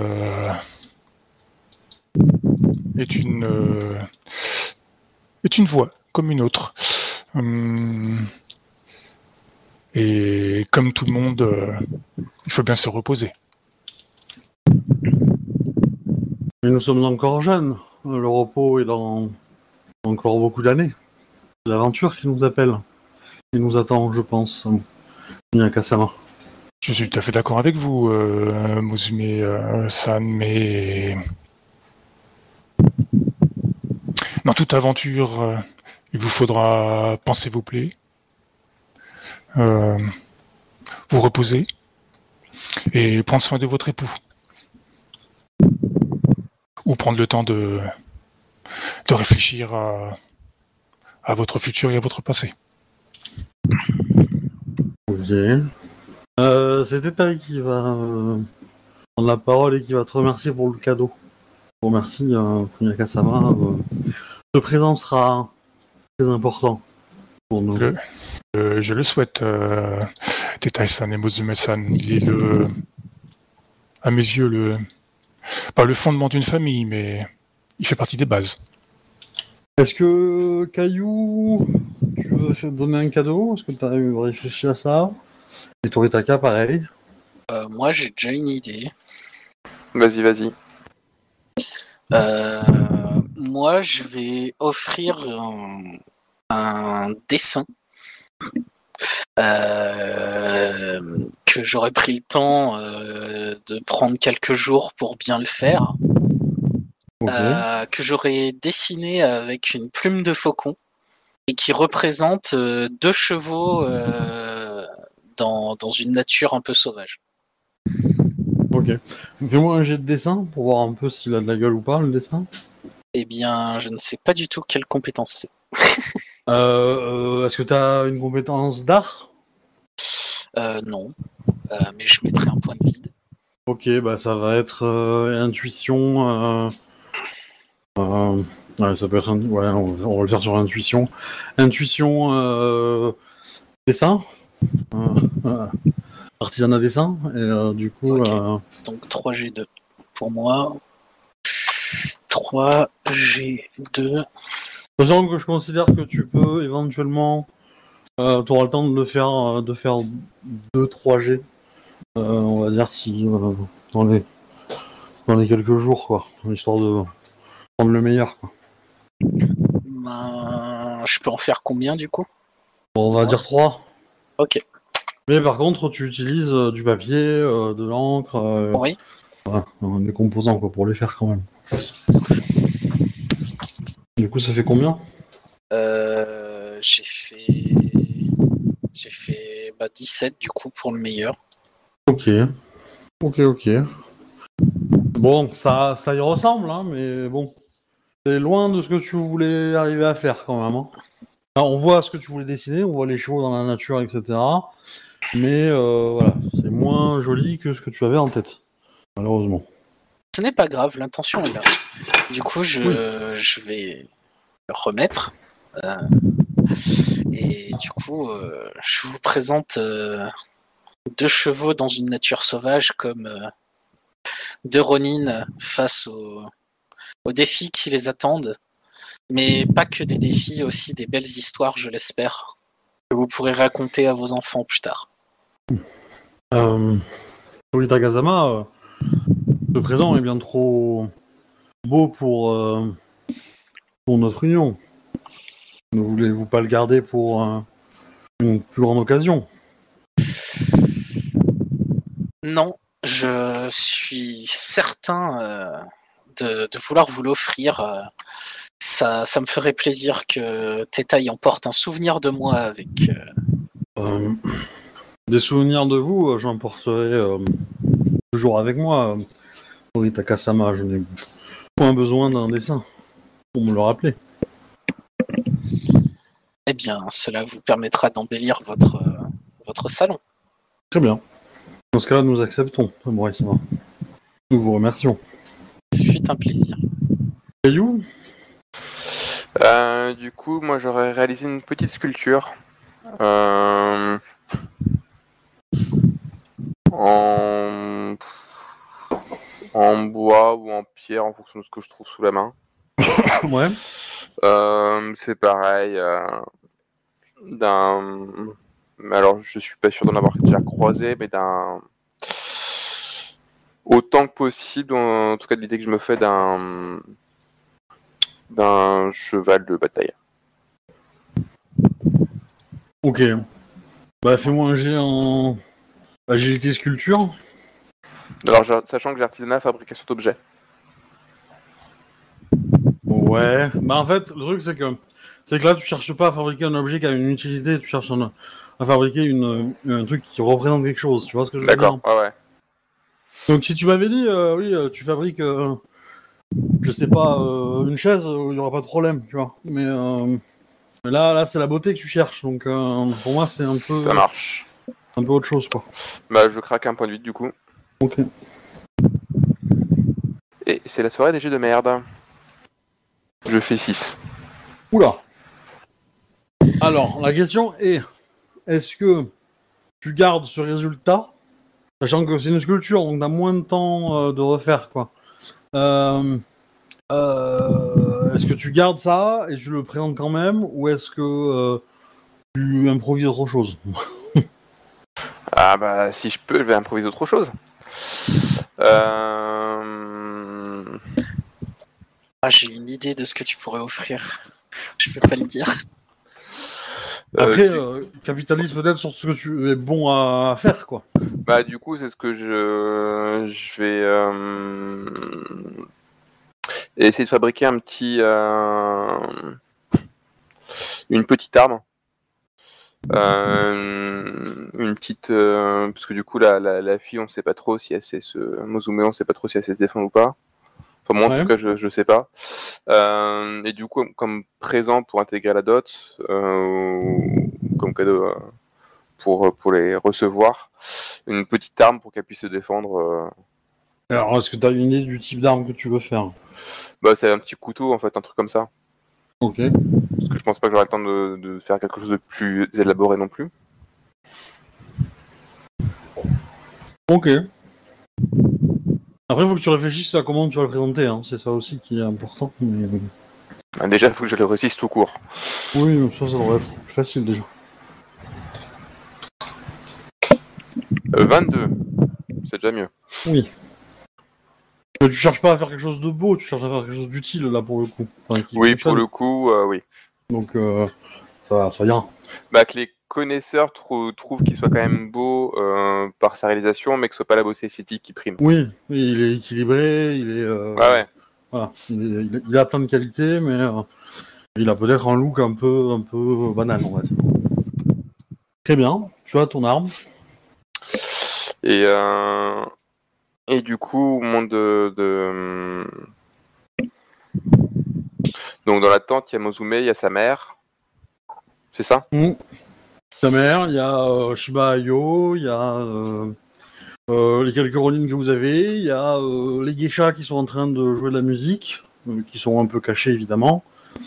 Speaker 3: est une voie comme une autre. Et comme tout le monde, il faut bien se reposer.
Speaker 2: Mais nous sommes encore jeunes. Le repos est dans encore beaucoup d'années. C'est l'aventure qui nous appelle. Qui nous attend, je pense. Miyakasama.
Speaker 3: Je suis tout à fait d'accord avec vous, Musume-san, mais dans toute aventure, il vous faudra penser vos plaies, vous reposer et prendre soin de votre époux. Ou prendre le temps de réfléchir à votre futur et à votre passé.
Speaker 2: Ok. C'est Tetai qui va prendre la parole et qui va te remercier pour le cadeau. Je vous remercie, Miyakasama. Ce présent sera très important pour nous.
Speaker 3: Je le souhaite, Tetai-san et Musume-san. Il est à mes yeux, pas le fondement d'une famille, mais il fait partie des bases.
Speaker 2: Est-ce que, Caillou, tu veux donner un cadeau? Est-ce que tu as réfléchi à ça? Et Toritaka, pareil.
Speaker 5: Moi, j'ai déjà une idée.
Speaker 4: Vas-y.
Speaker 5: Moi, je vais offrir un dessin que j'aurais pris le temps de prendre quelques jours pour bien le faire.
Speaker 2: Okay.
Speaker 5: Que j'aurais dessiné avec une plume de faucon et qui représente 2 chevaux dans une nature un peu sauvage.
Speaker 2: Ok. Fais-moi un jet de dessin pour voir un peu s'il a de la gueule ou pas, le dessin.
Speaker 5: Eh bien, je ne sais pas du tout quelle compétence c'est.
Speaker 2: Est-ce que tu as une compétence d'art?
Speaker 5: Non, mais je mettrai un point de vide.
Speaker 2: Ok, bah ça va être intuition. Ouais, ça peut être. Ouais, on va le faire sur intuition. Intuition, dessin. Artisanat dessin. Et du coup.
Speaker 5: Okay. Donc 3G2 pour moi. 3G2.
Speaker 2: Sachant que je considère que tu peux éventuellement. Tu auras le temps de faire 2-3 G. On va dire si. Dans les quelques jours, quoi. Histoire de prendre le meilleur, quoi.
Speaker 5: Je peux en faire combien du coup?
Speaker 2: On va dire 3.
Speaker 5: Ok.
Speaker 2: Mais par contre, tu utilises du papier, de l'encre,
Speaker 5: Oui.
Speaker 2: voilà, des composants quoi, pour les faire quand même. Du coup, ça fait combien?
Speaker 5: J'ai fait 17 du coup pour le meilleur.
Speaker 2: Ok. Bon, ça y ressemble, hein, mais bon. C'est loin de ce que tu voulais arriver à faire quand même. Hein. Alors, on voit ce que tu voulais dessiner, on voit les chevaux dans la nature, etc. Mais voilà, c'est moins joli que ce que tu avais en tête, malheureusement.
Speaker 5: Ce n'est pas grave, l'intention est là. Du coup, je vais le remettre. Et du coup, je vous présente 2 chevaux dans une nature sauvage comme 2 Ronin face aux défis qui les attendent. Mais pas que des défis, aussi des belles histoires, je l'espère, que vous pourrez raconter à vos enfants plus tard.
Speaker 2: Takasama, ce présent est bien trop beau pour notre union. Ne voulez-vous pas le garder pour une plus grande occasion?
Speaker 5: Non, je suis certain de vouloir vous l'offrir. Ça me ferait plaisir que Tetai emporte un souvenir de moi avec...
Speaker 2: Des souvenirs de vous, j'en porterai toujours avec moi. Takasama, je n'ai point besoin d'un dessin pour me le rappeler.
Speaker 5: Eh bien, cela vous permettra d'embellir votre salon.
Speaker 2: Très bien. Dans ce cas-là, nous acceptons, Samurai-sama. Nous vous remercions.
Speaker 5: Ce fut un plaisir.
Speaker 2: Caillou ?
Speaker 4: Du coup, moi j'aurais réalisé une petite sculpture en bois ou en pierre en fonction de ce que je trouve sous la main.
Speaker 2: Ouais.
Speaker 4: C'est pareil. Alors je suis pas sûr d'en avoir déjà croisé, mais autant que possible, en tout cas de l'idée que je me fais d'un cheval de bataille.
Speaker 2: Ok. Bah fais-moi un jet en agilité sculpture.
Speaker 4: Alors sachant que j'ai artisanat fabrication d'objets.
Speaker 2: Ouais. Bah en fait, le truc c'est que là tu cherches pas à fabriquer un objet qui a une utilité, tu cherches à fabriquer un truc qui représente quelque chose. Tu vois ce que je veux dire?
Speaker 4: D'accord, ouais.
Speaker 2: Donc si tu m'avais dit, oui, tu fabriques, je sais pas, une chaise, il y aura pas de problème, tu vois. Mais là, c'est la beauté que tu cherches, donc pour moi, c'est
Speaker 4: Ça marche.
Speaker 2: un peu autre chose, quoi.
Speaker 4: Bah, je craque un point de vide du coup.
Speaker 2: Ok.
Speaker 4: Et c'est la soirée des jeux de merde. Je fais 6.
Speaker 2: Oula. Alors, la question est-ce que tu gardes ce résultat, sachant que c'est une sculpture, donc t'as moins de temps de refaire, quoi. Est-ce que tu gardes ça et tu le présentes quand même, ou est-ce que tu improvises autre chose?
Speaker 4: Ah bah, si je peux, je vais improviser autre chose.
Speaker 5: J'ai une idée de ce que tu pourrais offrir. Je peux pas le dire.
Speaker 2: Après, capitalise peut-être sur ce que tu es bon à faire, quoi.
Speaker 4: Bah, du coup, c'est ce que je vais essayer de fabriquer une petite arme. Une petite, parce que du coup, la fille, on sait pas trop si elle sait Mozume, on sait pas trop si elle sait se défendre ou pas. Enfin, moi, en tout cas, je sais pas. Et du coup, comme présent pour intégrer la dot, comme cadeau pour les recevoir, une petite arme pour qu'elle puisse se défendre.
Speaker 2: Alors, est-ce que tu as une idée du type d'arme que tu veux faire?
Speaker 4: Bah, c'est un petit couteau, en fait, un truc comme ça.
Speaker 2: Ok.
Speaker 4: Parce que je pense pas que j'aurai le temps de faire quelque chose de plus élaboré non plus.
Speaker 2: Ok. Après, il faut que tu réfléchisses à comment tu vas le présenter, hein. C'est ça aussi qui est important. Mais...
Speaker 4: Déjà, il faut que je le réussisse tout court.
Speaker 2: Oui, ça devrait être plus facile déjà.
Speaker 4: 22, c'est déjà mieux.
Speaker 2: Oui. Mais tu cherches pas à faire quelque chose de beau, tu cherches à faire quelque chose d'utile là pour le coup. Enfin,
Speaker 4: Oui,
Speaker 2: fonctionne.
Speaker 4: pour le coup, oui.
Speaker 2: Donc ça ira.
Speaker 4: Bah, que les connaisseurs trouvent qu'il soit quand même beau par sa réalisation, mais que ce soit pas la beauté esthétique qui prime.
Speaker 2: Oui, il est équilibré, il est.
Speaker 4: Ouais.
Speaker 2: Voilà, il a plein de qualités, mais il a peut-être un look un peu banal, on va dire. Très bien, tu as ton arme.
Speaker 4: Et du coup, au monde donc dans la tente, il y a Mozume, il y a sa mère. C'est ça?
Speaker 2: Ta mère, il y a Shiba Ayo, il y a les quelques Ronin que vous avez, il y a les geishas qui sont en train de jouer de la musique, qui sont un peu cachés évidemment.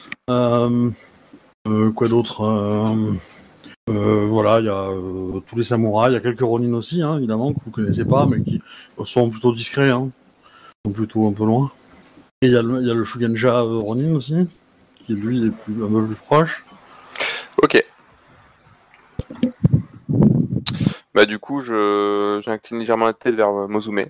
Speaker 2: Quoi d'autre? Voilà, il y a tous les samouraïs, il y a quelques Ronin aussi, hein, évidemment, que vous connaissez pas, mais qui sont plutôt discrets, hein, sont plutôt un peu loin. Et il y a le Shugenja Ronin aussi, qui lui est un peu plus proche.
Speaker 4: Ok. Bah du coup, j'incline légèrement la tête vers Mozume.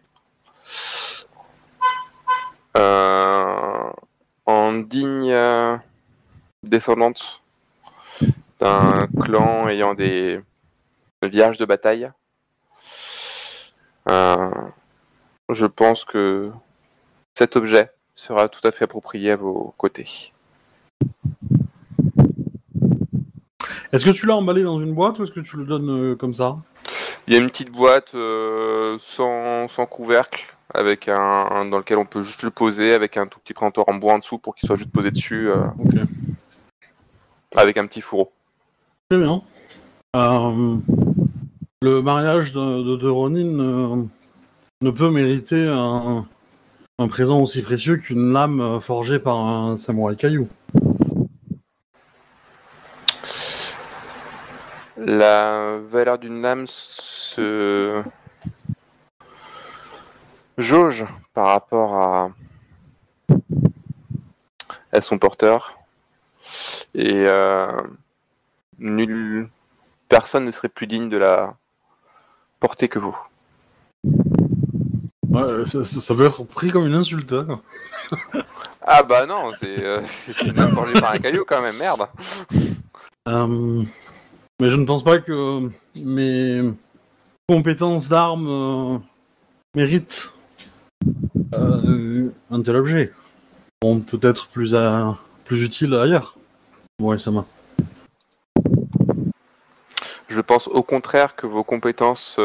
Speaker 4: En digne descendante d'un clan ayant des vierges de bataille, je pense que cet objet sera tout à fait approprié à vos côtés.
Speaker 2: Est-ce que tu l'as emballé dans une boîte ou est-ce que tu le donnes comme ça?
Speaker 4: Il y a une petite boîte sans couvercle, avec dans lequel on peut juste le poser, avec un tout petit présentoir en bois en dessous pour qu'il soit juste posé dessus,
Speaker 2: Ok.
Speaker 4: avec un petit fourreau.
Speaker 2: Très bien. Le mariage de Ronin ne peut mériter un présent aussi précieux qu'une lame forgée par un samouraï caillou.
Speaker 4: La valeur d'une lame se jauge par rapport à son porteur. Et nulle personne ne serait plus digne de la porter que vous.
Speaker 2: Ouais, ça peut être pris comme une insulte, hein.
Speaker 4: Ah bah non, c'est une lame forgée par un caillou quand même, merde.
Speaker 2: Mais je ne pense pas que mes compétences d'armes méritent un tel objet. Bon, peut-être plus utile ailleurs. Ouais, ça m'a.
Speaker 4: Je pense au contraire que vos compétences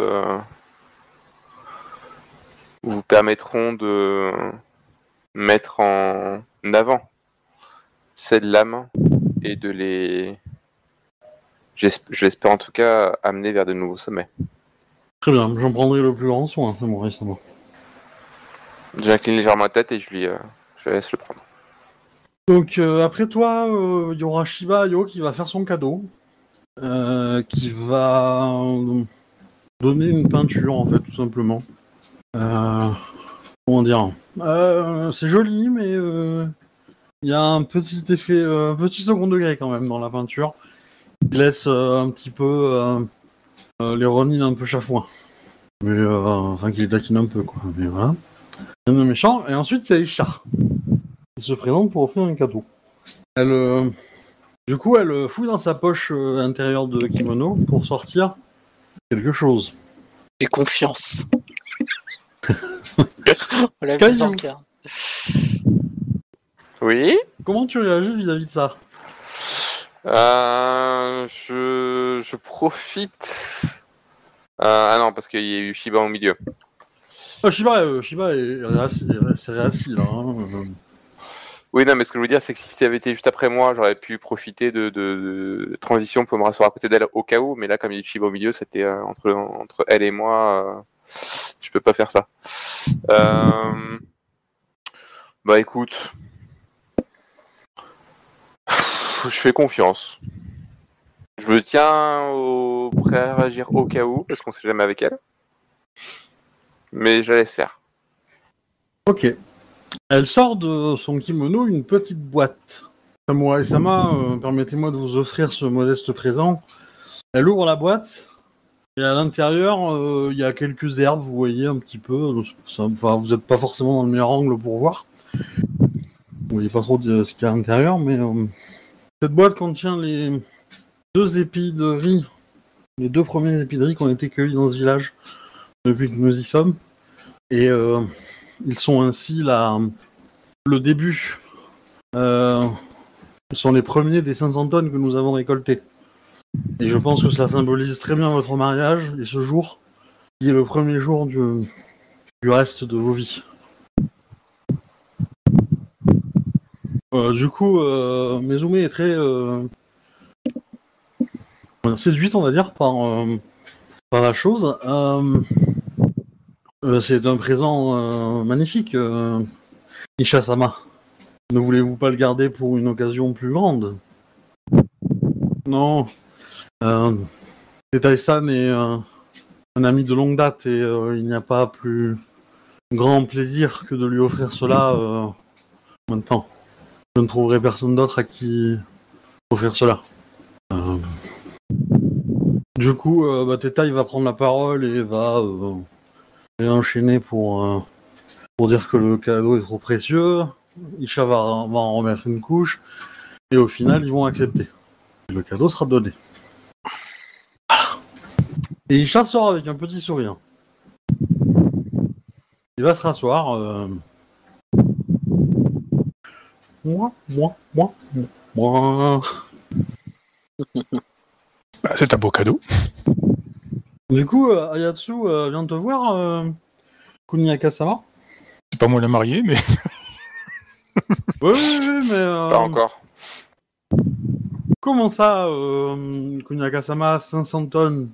Speaker 4: vous permettront de mettre en avant cette lame et de les, je l'espère en tout cas, amener vers de nouveaux sommets.
Speaker 2: Très bien, j'en prendrai le plus grand soin, c'est bon, ça va.
Speaker 4: J'incline légèrement la tête et je laisse le prendre.
Speaker 2: Donc après toi, il y aura Shiba Ayo qui va faire son cadeau, qui va donner une peinture en fait, tout simplement. Comment dire, c'est joli, mais il y a un petit effet, petit second degré quand même dans la peinture, qui laisse un petit peu les Ronin un peu chafouins. Mais enfin, qui les taquine un peu, quoi. Mais voilà. Rien de méchant. Et ensuite, il y a Isha, qui se présente pour offrir un cadeau. Elle, du coup, elle fouille dans sa poche intérieure de kimono pour sortir quelque chose.
Speaker 5: J'ai confiance. La
Speaker 2: Caillou.
Speaker 5: mise en garde.
Speaker 4: Oui.
Speaker 2: Comment tu réagis vis-à-vis de ça?
Speaker 4: Je profite. Ah non, parce qu'il y a eu Shiba au milieu.
Speaker 2: Shiba est réassis là. Hein.
Speaker 4: Oui, non, mais ce que je veux dire, c'est que si ça avait été juste après moi, j'aurais pu profiter de transition pour me rasseoir à côté d'elle au cas où, mais là, comme il y a eu Shiba au milieu, c'était entre elle et moi, je peux pas faire ça. Bah écoute, je fais confiance. Je me tiens prêt à réagir au cas où, parce qu'on sait jamais avec elle. Mais je la laisse faire.
Speaker 2: Ok. Elle sort de son kimono une petite boîte. Samurai-sama, permettez-moi de vous offrir ce modeste présent. Elle ouvre la boîte, et à l'intérieur, il y a quelques herbes, vous voyez un petit peu. Enfin, vous n'êtes pas forcément dans le meilleur angle pour voir. Vous voyez pas trop ce qu'il y a à l'intérieur, mais cette boîte contient les 2 épis de riz. Les 2 premiers épis de riz qui ont été cueillis dans ce village depuis que nous y sommes. Et ils sont ainsi le début. Ce sont les premiers des 500 tonnes que nous avons récoltées. Et je pense que cela symbolise très bien votre mariage et ce jour, qui est le premier jour du reste de vos vies. Du coup, Mezume est très séduite, on va dire, par la chose. C'est un présent magnifique, Isha-sama. Ne voulez-vous pas le garder pour une occasion plus grande? Non. Tetai-san est un ami de longue date et il n'y a pas plus grand plaisir que de lui offrir cela maintenant. Je ne trouverai personne d'autre à qui offrir cela. Du coup, Tetai va prendre la parole et va enchaîner pour dire que le cadeau est trop précieux. Isha va en remettre une couche et au final, ils vont accepter. Et le cadeau sera donné. Voilà. Et Isha sort avec un petit sourire. Il va se rasseoir. Moi.
Speaker 3: Bah, c'est un beau cadeau.
Speaker 2: Du coup, Ayatsu vient te voir, Kuniaka-sama.
Speaker 3: C'est pas moi la mariée, mais...
Speaker 2: Oui, mais...
Speaker 4: Pas encore.
Speaker 2: Comment ça, Kuniaka-sama, 500 tonnes?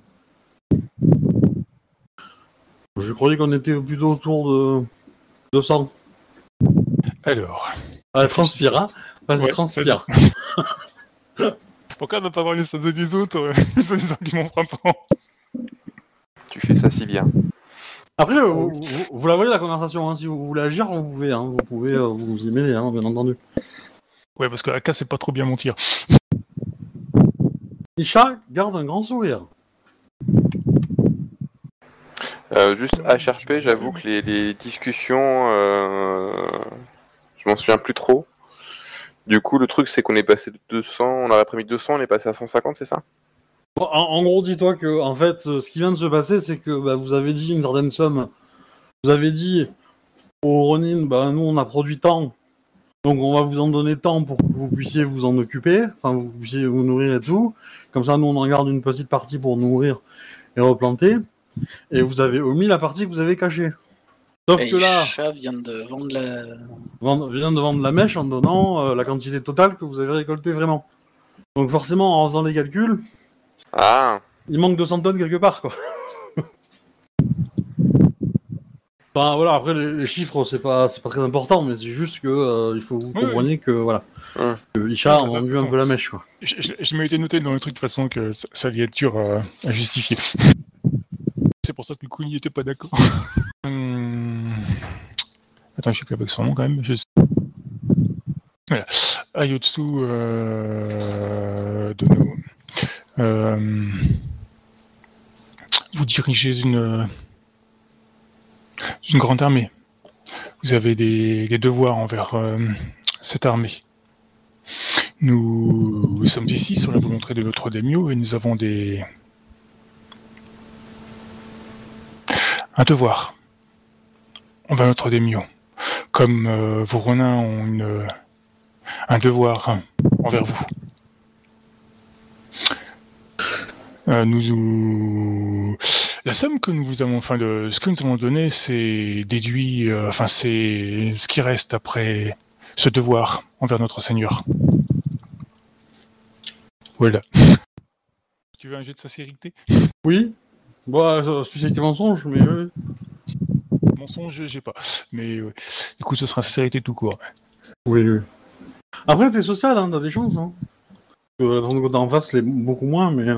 Speaker 2: Je croyais qu'on était plutôt autour de 200.
Speaker 3: Alors...
Speaker 2: Transpire, hein. Vas-y,
Speaker 3: ouais,
Speaker 2: transpire.
Speaker 3: Pourquoi ne pas voir les sens des autres c'est des arguments frappants.
Speaker 4: Tu fais ça si bien.
Speaker 2: Après, vous la voyez la conversation, hein. Si vous voulez agir, vous pouvez, hein. Vous pouvez vous y mêler, hein, bien entendu.
Speaker 3: Ouais, parce que AK c'est pas trop bien mentir.
Speaker 2: Isha garde un grand sourire.
Speaker 4: Juste HRP, j'avoue que les discussions, je m'en souviens plus trop. Du coup, le truc, c'est qu'on est passé de 200, on aurait prémis 200, on est passé à 150, c'est ça?
Speaker 2: Bon, en gros, dis-toi que, en fait, ce qui vient de se passer, c'est que vous avez dit une certaine somme. Vous avez dit au Ronin, nous, on a produit tant, donc on va vous en donner tant pour que vous puissiez vous en occuper, enfin, vous puissiez vous nourrir et tout. Comme ça, nous, on en garde une petite partie pour nourrir et replanter. Et vous avez omis la partie que vous avez cachée. Sauf que là,
Speaker 5: Isha vient de vendre
Speaker 2: vient de vendre la mèche en donnant la quantité totale que vous avez récoltée vraiment. Donc forcément, en faisant les calculs, il manque 200 tonnes quelque part, quoi. Enfin voilà, après les chiffres c'est pas très important, mais c'est juste que il faut que vous compreniez que voilà, que Isha a vendu un peu la mèche, quoi.
Speaker 3: Je m'étais noté dans le truc de façon que ça allait être dur à justifier. C'est pour ça que le Kuni était pas d'accord. Attends, je suis avec son nom quand même. Voilà. Ayotsu Dono. Vous dirigez une grande armée. Vous avez des devoirs envers cette armée. Nous sommes ici sur la volonté de notre daimyo et nous avons un devoir envers notre daimyo. Comme vos renins ont un devoir envers vous. La somme que nous vous avons, ce que nous avons donné, c'est déduit, c'est ce qui reste après ce devoir envers notre Seigneur. Voilà. Tu veux un jet de sincérité?
Speaker 2: Oui. Bon, spécialité mensonge, mais
Speaker 3: mensonge, j'ai pas. Mais du coup, ce sera sincérité tout court.
Speaker 2: Oui. Après, t'es social, hein, t'as des chances, hein. La personne que t'as en face l'est beaucoup moins, mais.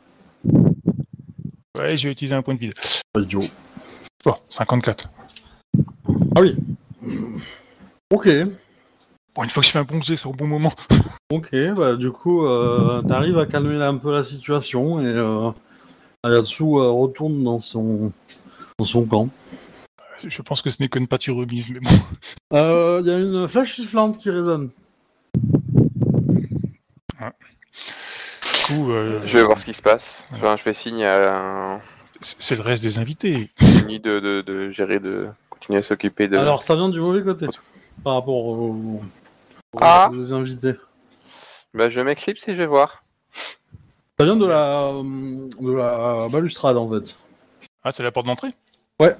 Speaker 3: Ouais, je vais utiliser un point de vide.
Speaker 2: Idiot.
Speaker 3: Bon, 54.
Speaker 2: Ah oui. Ok.
Speaker 3: Bon, une fois que je fais un bon jet, c'est au bon moment.
Speaker 2: Ok, du coup, t'arrives à calmer un peu la situation et Ayatsu retourne dans son camp.
Speaker 3: Je pense que ce n'est qu'une pâture remise, mais bon.
Speaker 2: Il y a une flèche sifflante qui résonne.
Speaker 3: Ouais. Du coup,
Speaker 4: je vais voir ce qui se passe. Ouais. Enfin, je fais signe à...
Speaker 3: C'est le reste des invités.
Speaker 4: Ni de gérer, de continuer à s'occuper de...
Speaker 2: Alors, ça vient du mauvais côté, par rapport aux invités.
Speaker 4: Je m'éclipse et je vais voir.
Speaker 2: Ça vient de la balustrade, en fait.
Speaker 3: Ah, c'est la porte d'entrée?
Speaker 2: Ouais.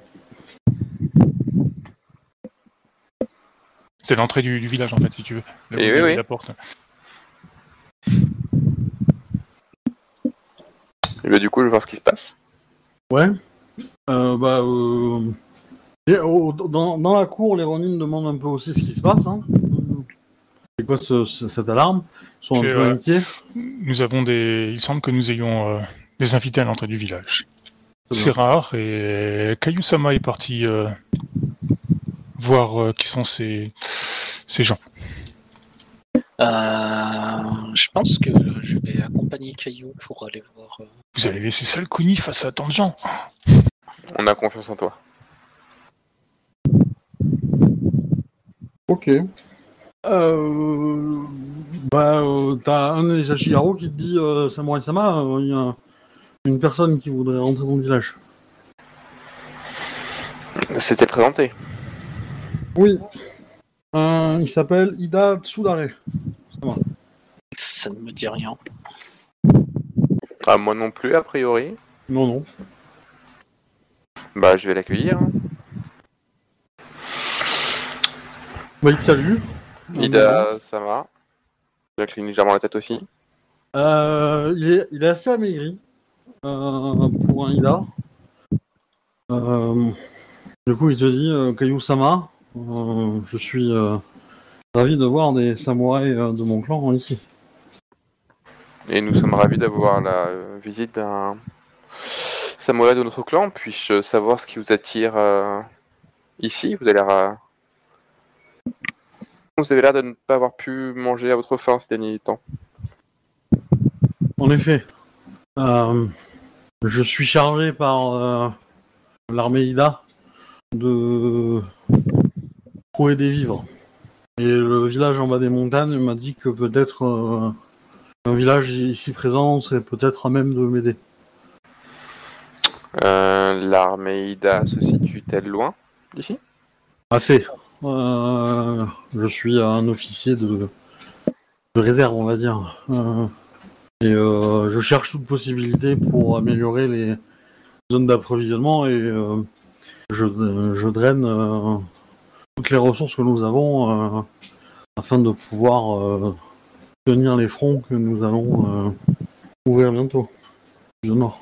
Speaker 3: C'est l'entrée du village, en fait, si tu veux.
Speaker 4: Oui.
Speaker 3: La porte.
Speaker 4: Et du coup, je vais voir ce qui se passe.
Speaker 2: Ouais. Dans la cour, les Ronin demandent un peu aussi ce qui se passe. Hein. C'est quoi cette alarme? Ils sont un peu inquiets.
Speaker 3: Nous avons il semble que nous ayons des invités à l'entrée du village. C'est rare, et Kayu-sama est parti voir qui sont ces gens.
Speaker 5: Je pense que je vais accompagner Caillou pour aller voir.
Speaker 3: Vous allez laisser ça le Kuni face à tant de gens.
Speaker 4: On a confiance en toi.
Speaker 2: Ok. T'as un des Ashigaru qui te dit Samurai-sama, il y a une personne qui voudrait rentrer dans le village.
Speaker 4: C'était présenté.
Speaker 2: Oui. Il s'appelle Ida Tsudare.
Speaker 5: Ça ne me dit rien.
Speaker 4: Ah, moi non plus, a priori.
Speaker 2: Non.
Speaker 4: Je vais l'accueillir.
Speaker 2: Il te salue.
Speaker 4: Ida, ça va. J'incline légèrement la tête aussi.
Speaker 2: Il est assez amaigri pour un Ida. Du coup, il te dit Kayu-sama, je suis ravi de voir des samouraïs de mon clan ici.
Speaker 4: Et nous sommes ravis d'avoir la visite d'un samouraï de notre clan. Puis-je savoir ce qui vous attire ici? Vous avez l'air de ne pas avoir pu manger à votre faim ces derniers temps.
Speaker 2: En effet, je suis chargé par l'armée Ida de trouver des vivres. Et le village en bas des montagnes m'a dit que peut-être un village ici présent serait peut-être à même de m'aider.
Speaker 4: L'armée Ida se situe-t-elle loin d'ici?
Speaker 2: Assez. Je suis un officier de réserve, on va dire. Et je cherche toute possibilité pour améliorer les zones d'approvisionnement et je draine toutes les ressources que nous avons afin de pouvoir tenir les fronts que nous allons ouvrir bientôt du nord.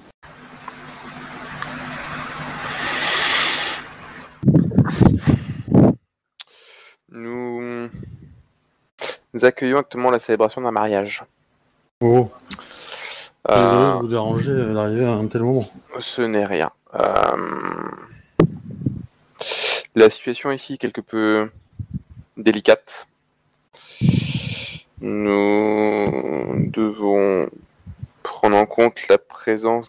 Speaker 4: Nous accueillons actuellement la célébration d'un mariage.
Speaker 2: Oh. Désolé de vous déranger d'arriver à un tel moment.
Speaker 4: Ce n'est rien. La situation ici est quelque peu délicate. Nous devons prendre en compte la présence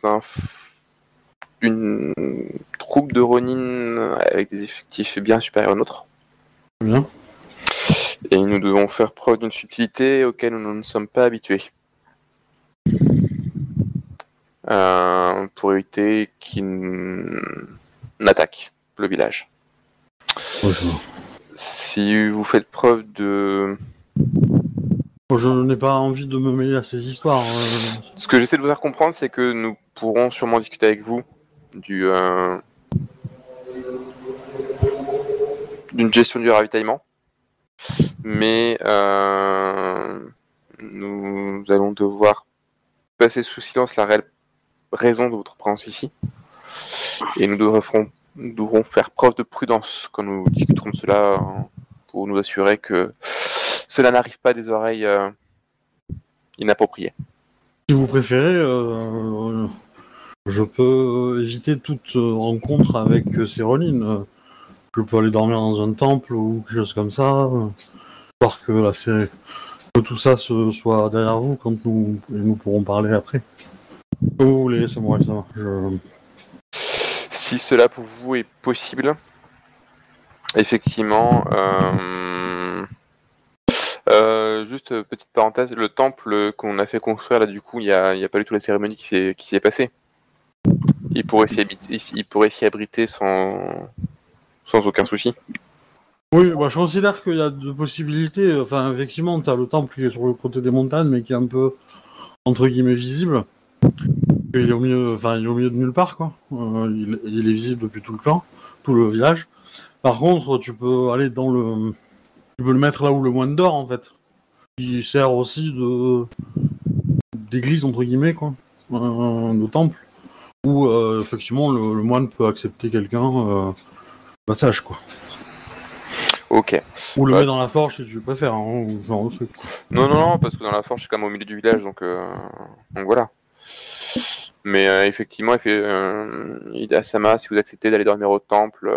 Speaker 4: d'une troupe de Ronin avec des effectifs bien supérieurs aux nôtres.
Speaker 2: Bien.
Speaker 4: Et nous devons faire preuve d'une subtilité auquel nous ne sommes pas habitués. Pour éviter qu'ils n'attaquent le village.
Speaker 2: Bonjour.
Speaker 4: Si vous faites preuve de...
Speaker 2: Je n'ai pas envie de me mêler à ces histoires.
Speaker 4: Ce que j'essaie de vous faire comprendre, c'est que nous pourrons sûrement discuter avec vous d'une gestion du ravitaillement. Mais nous allons devoir passer sous silence la réelle raison de votre présence ici. Et nous devrons faire preuve de prudence quand nous discuterons de cela pour nous assurer que cela n'arrive pas à des oreilles inappropriées.
Speaker 2: Si vous préférez, je peux éviter toute rencontre avec ces Ronin. Je peux aller dormir dans un temple ou quelque chose comme ça. Histoire que tout ça soit derrière vous quand nous pourrons parler après. Comme vous voulez, c'est moi, ça.
Speaker 4: Si cela pour vous est possible, effectivement, juste petite parenthèse, le temple qu'on a fait construire là, du coup, il y a pas du tout la cérémonie qui s'est passée. Il pourrait s'y abriter sans aucun souci.
Speaker 2: Oui, bah, je considère qu'il y a deux possibilités. Enfin, effectivement, t'as le temple qui est sur le côté des montagnes, mais qui est un peu, entre guillemets, visible. Il est au milieu de nulle part, quoi. Il est visible depuis tout le clan, tout le village. Par contre, tu peux le mettre là où le moine dort, en fait. Qui sert aussi d'église, entre guillemets, quoi. De temple. Où, effectivement, le moine peut accepter quelqu'un passage, quoi.
Speaker 4: Ok.
Speaker 2: Ou le mettre dans la forge si tu préfères, hein, ou genre de truc. Quoi.
Speaker 4: Non, parce que dans la forge, c'est quand même au milieu du village, donc voilà. Mais effectivement, Ida-sama, si vous acceptez d'aller dormir au temple,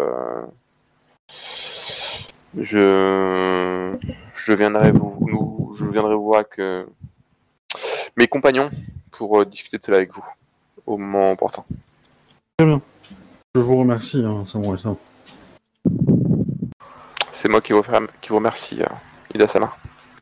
Speaker 4: je viendrai vous voir avec mes compagnons pour discuter de cela avec vous au moment opportun.
Speaker 2: Très bien. Je vous remercie, hein, ça.
Speaker 4: C'est moi qui vous remercie, Ida-sama.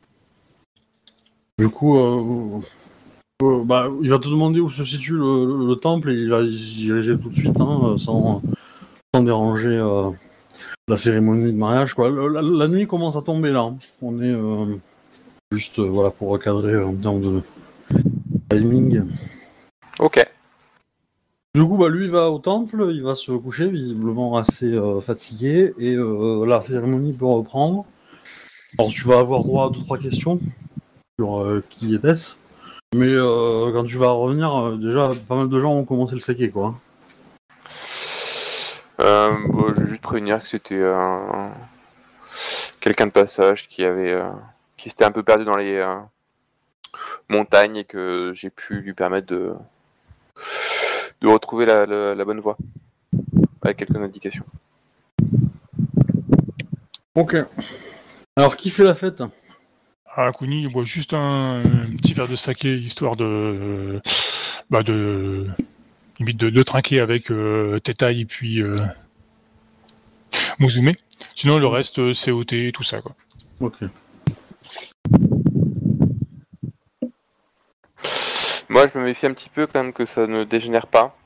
Speaker 2: Du coup, il va te demander où se situe le temple et il va y diriger tout de suite, hein, sans déranger la cérémonie de mariage, quoi. La nuit commence à tomber là. Hein. On est juste voilà pour recadrer en termes de timing.
Speaker 4: Ok.
Speaker 2: Du coup, lui va au temple, il va se coucher, visiblement assez fatigué, et la cérémonie peut reprendre. Alors tu vas avoir droit à 2-3 questions sur qui était-ce, mais quand tu vas revenir, déjà pas mal de gens ont commencé le saké, quoi.
Speaker 4: Je vais juste prévenir que c'était quelqu'un de passage qui s'était un peu perdu montagne et que j'ai pu lui permettre de retrouver la bonne voie avec quelques indications.
Speaker 2: Ok. Alors, qui fait la fête?
Speaker 3: Kuni, il boit juste un petit verre de saké, histoire de limite de trinquer avec Tetai et puis Musume. Sinon, le reste, c'est COT, tout ça, quoi.
Speaker 2: Ok.
Speaker 4: Moi, je me méfie un petit peu quand même que ça ne dégénère pas.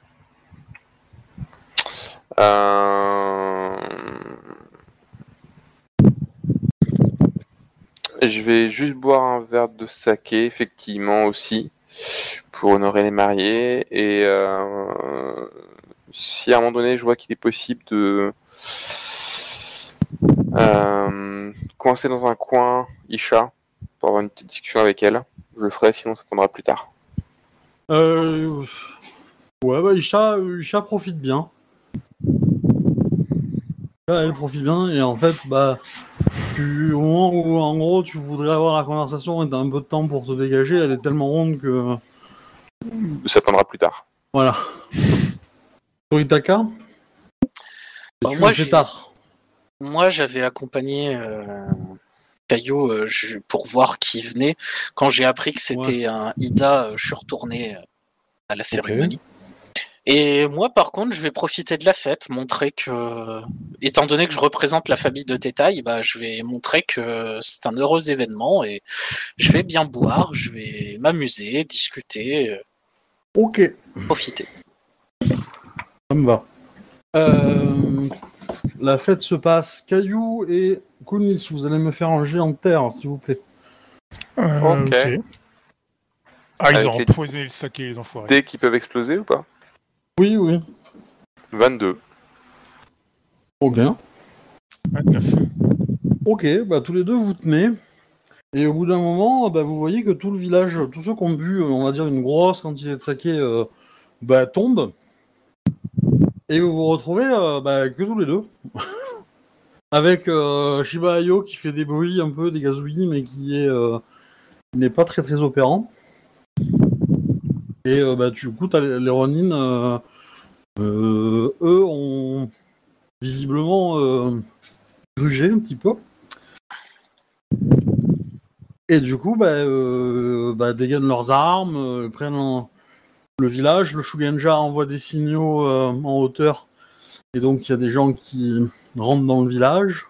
Speaker 4: Je vais juste boire un verre de saké, effectivement, aussi, pour honorer les mariés. Et si à un moment donné, je vois qu'il est possible de coincer dans un coin Isha pour avoir une petite discussion avec elle, je le ferai, sinon ça attendra plus tard.
Speaker 2: Ouais, bah Isha profite bien. Elle profite bien, et en fait, bah, au moment où, en gros, tu voudrais avoir la conversation et t'as un peu de temps pour te dégager, elle est tellement ronde que...
Speaker 4: Ça attendra plus tard.
Speaker 2: Voilà. Toritaka,
Speaker 5: moi, j'avais accompagné Caillou pour voir qui venait. Quand j'ai appris que c'était un Ida, je suis retourné à la cérémonie. Et moi, par contre, je vais profiter de la fête, montrer que, étant donné que je représente la famille de Tetai, bah, je vais montrer que c'est un heureux événement et je vais bien boire, je vais m'amuser, discuter, profiter.
Speaker 2: Ça me va. La fête se passe. Caillou et Kunis, vous allez me faire un jet en terre, s'il vous plaît.
Speaker 4: Ok.
Speaker 3: Ils ont empoisonné le saké, les enfoirés.
Speaker 4: Dès qu'ils peuvent exploser ou pas?
Speaker 2: Oui.
Speaker 4: 22.
Speaker 2: Ok.
Speaker 3: 29.
Speaker 2: Ok, bah tous les deux vous tenez. Et au bout d'un moment, bah, vous voyez que tout le village, tous ceux qui ont bu, on va dire, une grosse quantité de saké, tombent. Et vous vous retrouvez que tous les deux. Avec Shiba Ayo qui fait des bruits un peu, des gazouillis, mais qui n'est pas très très opérant. Et du coup, t'as les Ronin, eux ont visiblement grugé un petit peu. Et du coup, dégainent leurs armes, prennent le village. Le Shugenja envoie des signaux en hauteur. Et donc, il y a des gens qui rentrent dans le village.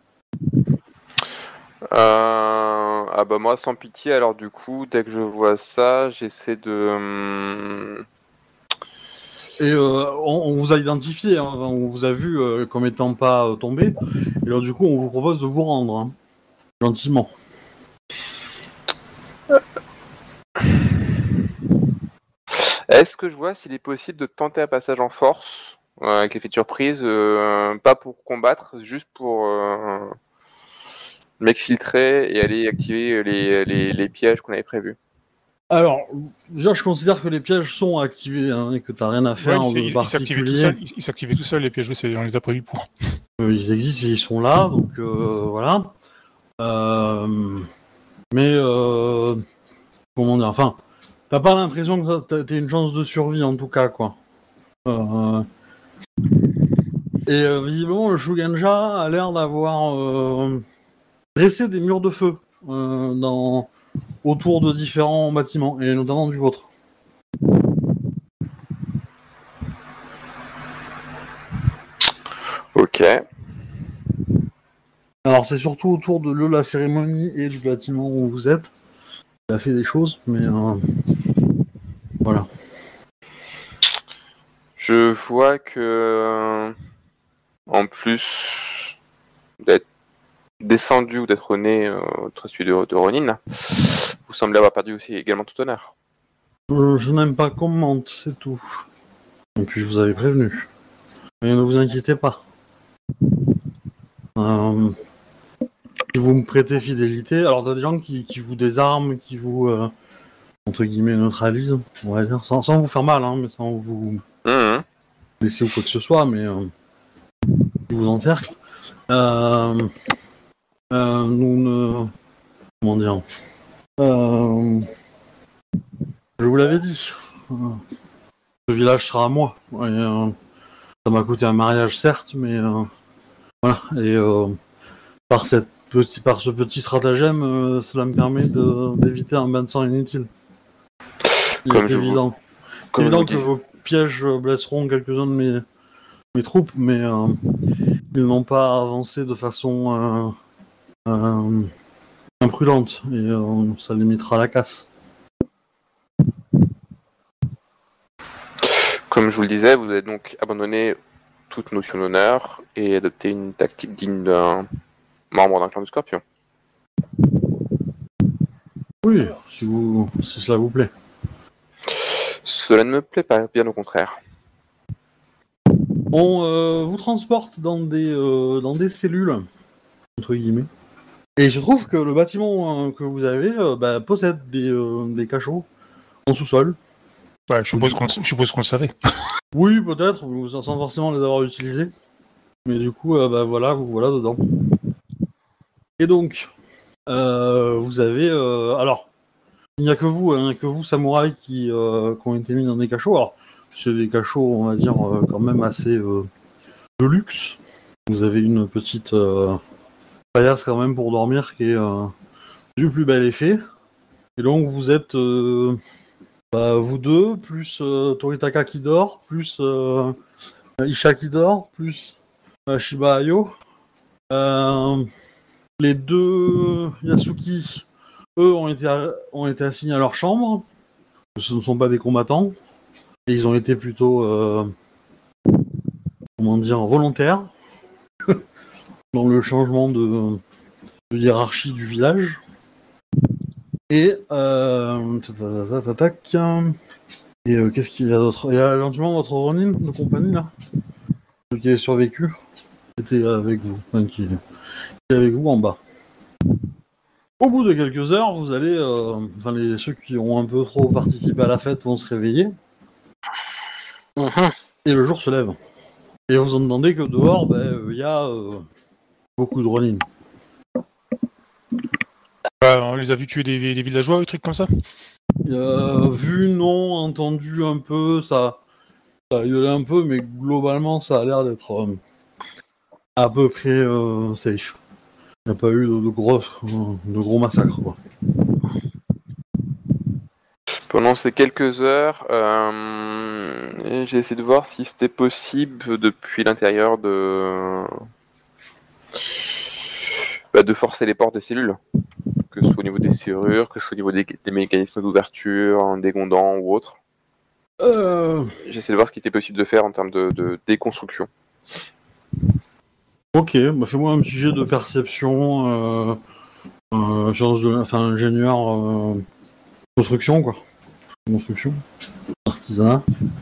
Speaker 4: Moi, sans pitié, alors du coup, dès que je vois ça, j'essaie de...
Speaker 2: Et on vous a identifié, hein, on vous a vu comme étant pas tombé. Et alors du coup, on vous propose de vous rendre, hein, gentiment.
Speaker 4: Est-ce que je vois s'il est possible de tenter un passage en force, avec effet de surprise, pas pour combattre, juste pour m'exfiltrer et aller activer les pièges qu'on avait prévus?
Speaker 2: Alors, déjà, je considère que les pièges sont activés, hein, et que t'as rien à faire de particulier.
Speaker 3: Ils s'activaient tout seuls, les pièges, on les a prévus pour.
Speaker 2: Ils existent, ils sont là, donc voilà. Comment dire, enfin, t'as pas l'impression que t'as une chance de survie, en tout cas, quoi. Visiblement, le Shugenja a l'air d'avoir dressé des murs de feu autour de différents bâtiments, et notamment du vôtre.
Speaker 4: Ok.
Speaker 2: Alors, c'est surtout autour de la cérémonie et du bâtiment où vous êtes. Il a fait des choses, mais voilà.
Speaker 4: Je vois que, en plus d'être descendu ou d'être né au travers de Ronin, vous semblez avoir perdu aussi également tout honneur.
Speaker 2: Je n'aime pas qu'on mente, c'est tout. Et puis je vous avais prévenu. Mais ne vous inquiétez pas. Si vous me prêtez fidélité, alors t'as des gens qui vous désarment, qui vous entre guillemets neutralisent, on va dire, sans vous faire mal, hein, mais sans vous blesser ou quoi que ce soit, mais qui vous encerclent. Nous ne... Comment dire Je vous l'avais dit. Le village sera à moi. Et, ça m'a coûté un mariage, certes, mais voilà. Et par ce petit stratagème, cela me permet d'éviter un bain de sang inutile. Il est évident. C'est évident que vos pièges blesseront quelques-uns de mes troupes, mais ils n'ont pas avancé de façon imprudente, et ça limitera la casse.
Speaker 4: Comme je vous le disais, vous avez donc abandonné toute notion d'honneur et adopté une tactique digne d'un membre d'un clan du Scorpion.
Speaker 2: Oui, si cela vous plaît.
Speaker 4: Cela ne me plaît pas, bien au contraire.
Speaker 2: On vous transporte dans des cellules, entre guillemets. Et je trouve que le bâtiment que vous avez possède des cachots en sous-sol.
Speaker 3: Ouais, je suppose qu'on le savait.
Speaker 2: Oui, peut-être, sans forcément les avoir utilisés. Mais du coup, voilà, vous voilà dedans. Et donc, vous avez... alors, il n'y a que vous, samouraïs, qui ont été mis dans des cachots. Alors, c'est des cachots, on va dire, quand même assez de luxe. Vous avez une petite paillasse quand même pour dormir qui est du plus bel effet. Et donc, vous êtes... vous deux, plus Toritaka qui dort, plus Isha qui dort, plus Shiba Ayo. Les deux Yasuki, eux, ont été assignés à leur chambre. Ce ne sont pas des combattants. Et ils ont été plutôt, volontaires dans le changement de hiérarchie du village. Et qu'est-ce qu'il y a d'autre? Il y a éventuellement votre Ronin de compagnie là, celui qui a survécu, qui était avec vous, qui est avec vous en bas. Au bout de quelques heures, vous allez, ceux qui ont un peu trop participé à la fête vont se réveiller, et le jour se lève. Et vous entendez que dehors, y a beaucoup de Ronin.
Speaker 3: On les a vus tuer des villageois, des trucs comme ça.
Speaker 2: Vu, non, entendu un peu, ça a gueulé un peu, mais globalement, ça a l'air d'être à peu près safe. Il n'y a pas eu de gros massacres, quoi.
Speaker 4: Pendant ces quelques heures, j'ai essayé de voir si c'était possible depuis l'intérieur de forcer les portes des cellules. Que ce soit au niveau des serrures, que ce soit au niveau des mécanismes d'ouverture, des gondans ou autres. J'ai essayé de voir ce qui était possible de faire en termes de déconstruction.
Speaker 2: Ok, fais-moi un petit jet de perception, ingénieur, construction, quoi. Construction, artisanat.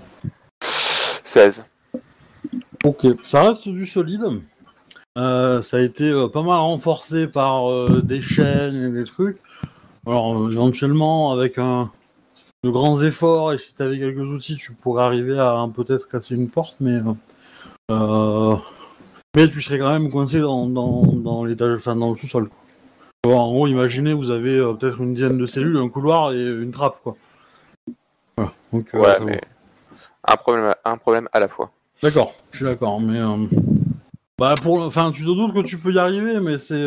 Speaker 4: 16.
Speaker 2: Ok, ça reste du solide. Ça a été pas mal renforcé par des chaînes et des trucs. Alors éventuellement avec de grands efforts, et si tu avais quelques outils, tu pourrais arriver à peut-être casser une porte, mais tu serais quand même coincé dans l'étage, enfin dans le sous-sol. Alors, en gros, imaginez, vous avez peut-être une dizaine de cellules, un couloir et une trappe, quoi. Voilà. Donc,
Speaker 4: mais un problème à la fois.
Speaker 2: D'accord, je suis d'accord, mais tu te doutes que tu peux y arriver, mais c'est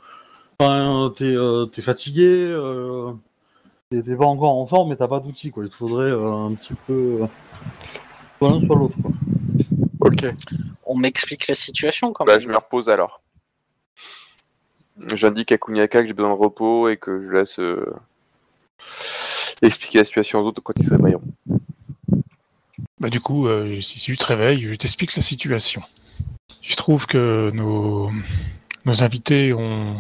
Speaker 2: t'es fatigué, t'es pas encore en forme, mais t'as pas d'outils, quoi. Il te faudrait un petit peu soit l'un soit l'autre, quoi.
Speaker 4: Ok.
Speaker 5: On m'explique la situation quand même.
Speaker 4: Je me repose alors. J'indique à Kuniaka que j'ai besoin de repos et que je laisse expliquer la situation aux autres quand ils se réveilleront.
Speaker 3: Du coup, si tu te réveilles, je t'explique la situation. Il se trouve que nos invités ont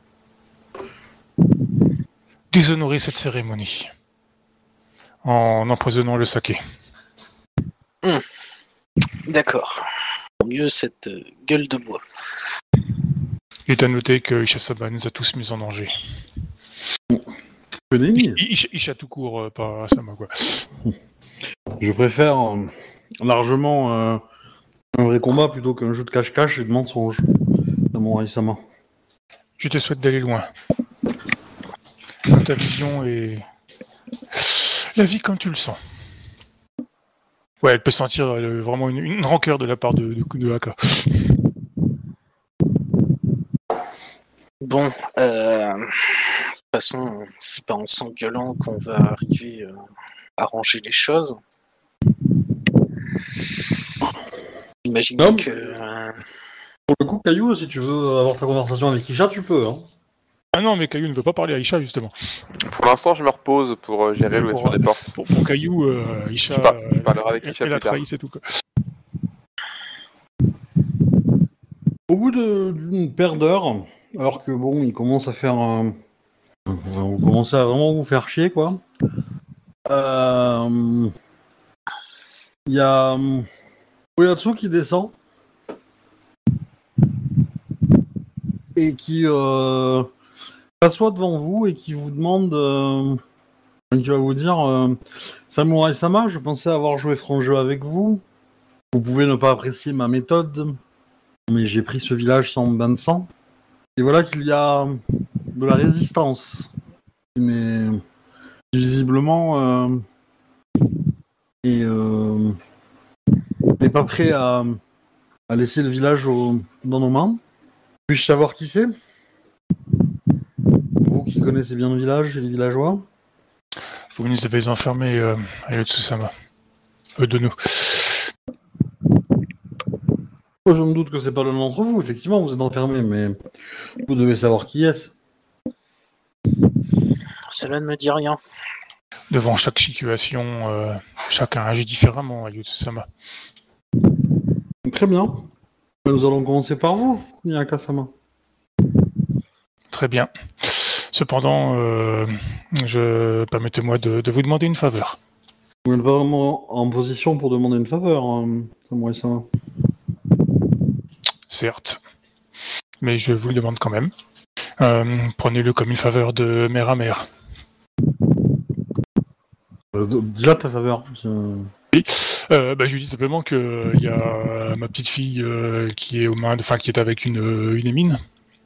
Speaker 3: déshonoré cette cérémonie en empoisonnant le saké.
Speaker 5: D'accord. Mieux cette gueule de bois.
Speaker 3: Il est à noter que Ishasaba nous a tous mis en danger. Isha tout court, pas Asama, quoi.
Speaker 2: Je préfère largement un vrai combat plutôt qu'un jeu de cache-cache et de mensonge. Samurai Sama.
Speaker 3: Je te souhaite d'aller loin. Ta vision est La vie comme tu le sens. Ouais, elle peut sentir vraiment une rancœur de la part de Haka.
Speaker 5: Bon, de toute façon, c'est pas en s'engueulant qu'on va arriver à ranger les choses. J'imagine que...
Speaker 2: Pour le coup, Caillou, si tu veux avoir ta conversation avec Isha, tu peux. Hein.
Speaker 3: Ah non, mais Caillou ne veut pas parler à Isha, justement.
Speaker 4: Pour l'instant, je me repose pour gérer l'ouverture des portes.
Speaker 3: Pour Caillou, Isha...
Speaker 4: Je parlerai avec Isha
Speaker 3: elle a
Speaker 4: plus tard.
Speaker 3: trahi, c'est tout. Quoi.
Speaker 2: Au bout d'une paire d'heures, alors que bon, il commence à faire... vous commencez à vraiment vous faire chier, quoi. Il y a Oyatsu qui descend et qui s'assoit devant vous et qui vous demande, qui va vous dire, Samurai-sama, je pensais avoir joué franc jeu avec vous. Vous pouvez ne pas apprécier ma méthode, mais j'ai pris ce village sans bain de sang. Et voilà qu'il y a de la résistance, mais visiblement n'est pas prêt à laisser le village dans nos mains. Puis-je savoir qui c'est? Vous qui connaissez bien le village et les villageois?
Speaker 3: Vous nous avez enfermés à Yotsusama. De nous.
Speaker 2: Je me doute que c'est pas l'un d'entre vous, effectivement, vous êtes enfermés, mais vous devez savoir qui est-ce.
Speaker 5: Cela ne me dit rien.
Speaker 3: Devant chaque situation, chacun agit différemment à Yotsusama.
Speaker 2: Très bien. Nous allons commencer par vous, Miyaka-sama.
Speaker 3: Très bien. Cependant, permettez-moi de vous demander une faveur.
Speaker 2: Vous n'êtes pas vraiment en position pour demander une faveur, Samurai-sama.
Speaker 3: Certes. Mais je vous le demande quand même. Prenez-le comme une faveur de mère à mère.
Speaker 2: Dis-la ta faveur.
Speaker 3: Oui. Je lui dis simplement que il y a ma petite fille qui est qui est avec une émine.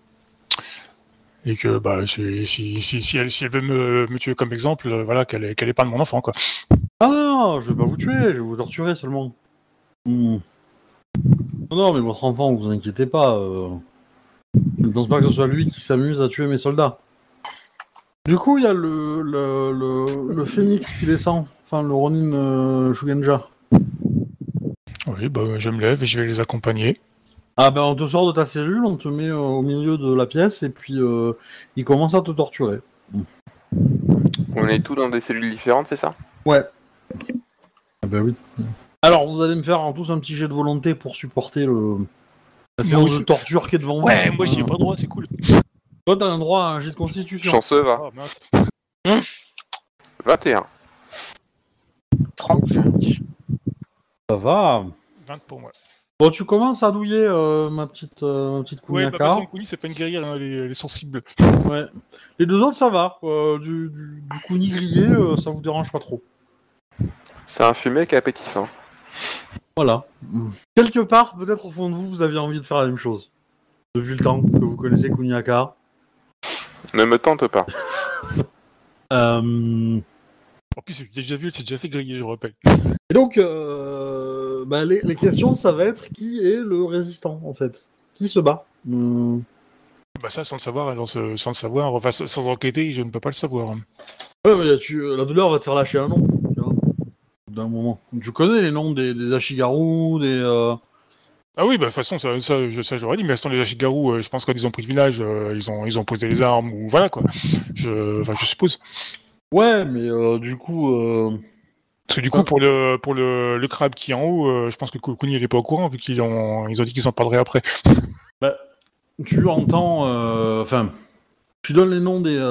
Speaker 3: Et que si elle veut me tuer comme exemple, voilà, qu'elle est pas de mon enfant, quoi.
Speaker 2: Ah non, je vais pas vous tuer, je vais vous torturer seulement. Non, mais votre enfant, vous inquiétez pas. Je ne pense pas que ce soit lui qui s'amuse à tuer mes soldats. Du coup, il y a le phénix qui descend, enfin le Ronin Shugenja.
Speaker 3: Oui, je me lève et je vais les accompagner.
Speaker 2: Ah on te sort de ta cellule, on te met au milieu de la pièce et puis il commence à te torturer.
Speaker 4: On est tous dans des cellules différentes, c'est ça?
Speaker 2: Ouais. Ah oui. Alors, vous allez me faire tous un petit jet de volonté pour supporter la séance de torture qui est devant vous.
Speaker 3: Ouais, moi j'y ai pas droit, c'est cool.
Speaker 2: Toi, t'as un droit à un jet de constitution.
Speaker 4: Chanceux, va.
Speaker 3: Oh, mince.
Speaker 4: 21.
Speaker 5: 35.
Speaker 2: Ça va.
Speaker 3: 20 pour moi.
Speaker 2: Bon, tu commences à douiller ma petite
Speaker 3: Ouais,
Speaker 2: Kuniaka.
Speaker 3: Kuni, c'est pas une guerrière, hein, elle est sensible.
Speaker 2: Ouais. Les deux autres, ça va. Du Kuni grillé, ça vous dérange pas trop.
Speaker 4: C'est un fumet qui est appétissant.
Speaker 2: Voilà. Quelque part, peut-être au fond de vous, vous aviez envie de faire la même chose. Depuis le temps que vous connaissez Kuniaka.
Speaker 4: Ne me tente pas.
Speaker 3: En plus, c'est déjà fait griller, je rappelle.
Speaker 2: Et donc, les questions, ça va être qui est le résistant, en fait. Qui se bat
Speaker 3: Ça, sans le savoir, sans enquêter, je ne peux pas le savoir.
Speaker 2: Ouais, mais la douleur va te faire lâcher un nom, tu vois, d'un moment. Tu connais les noms des Ashigaru, des...
Speaker 3: Ah oui, de toute façon, ça j'aurais dit, mais sans les Ashigaru, je pense quand ils ont pris le village, ils ont posé les armes, ou voilà, quoi. Je suppose.
Speaker 2: Ouais, mais du coup...
Speaker 3: Parce que du coup, pour le crabe qui est en haut, je pense que Kuni il est pas au courant, vu ils ont dit qu'ils en parleraient après.
Speaker 2: Tu entends... tu donnes les noms des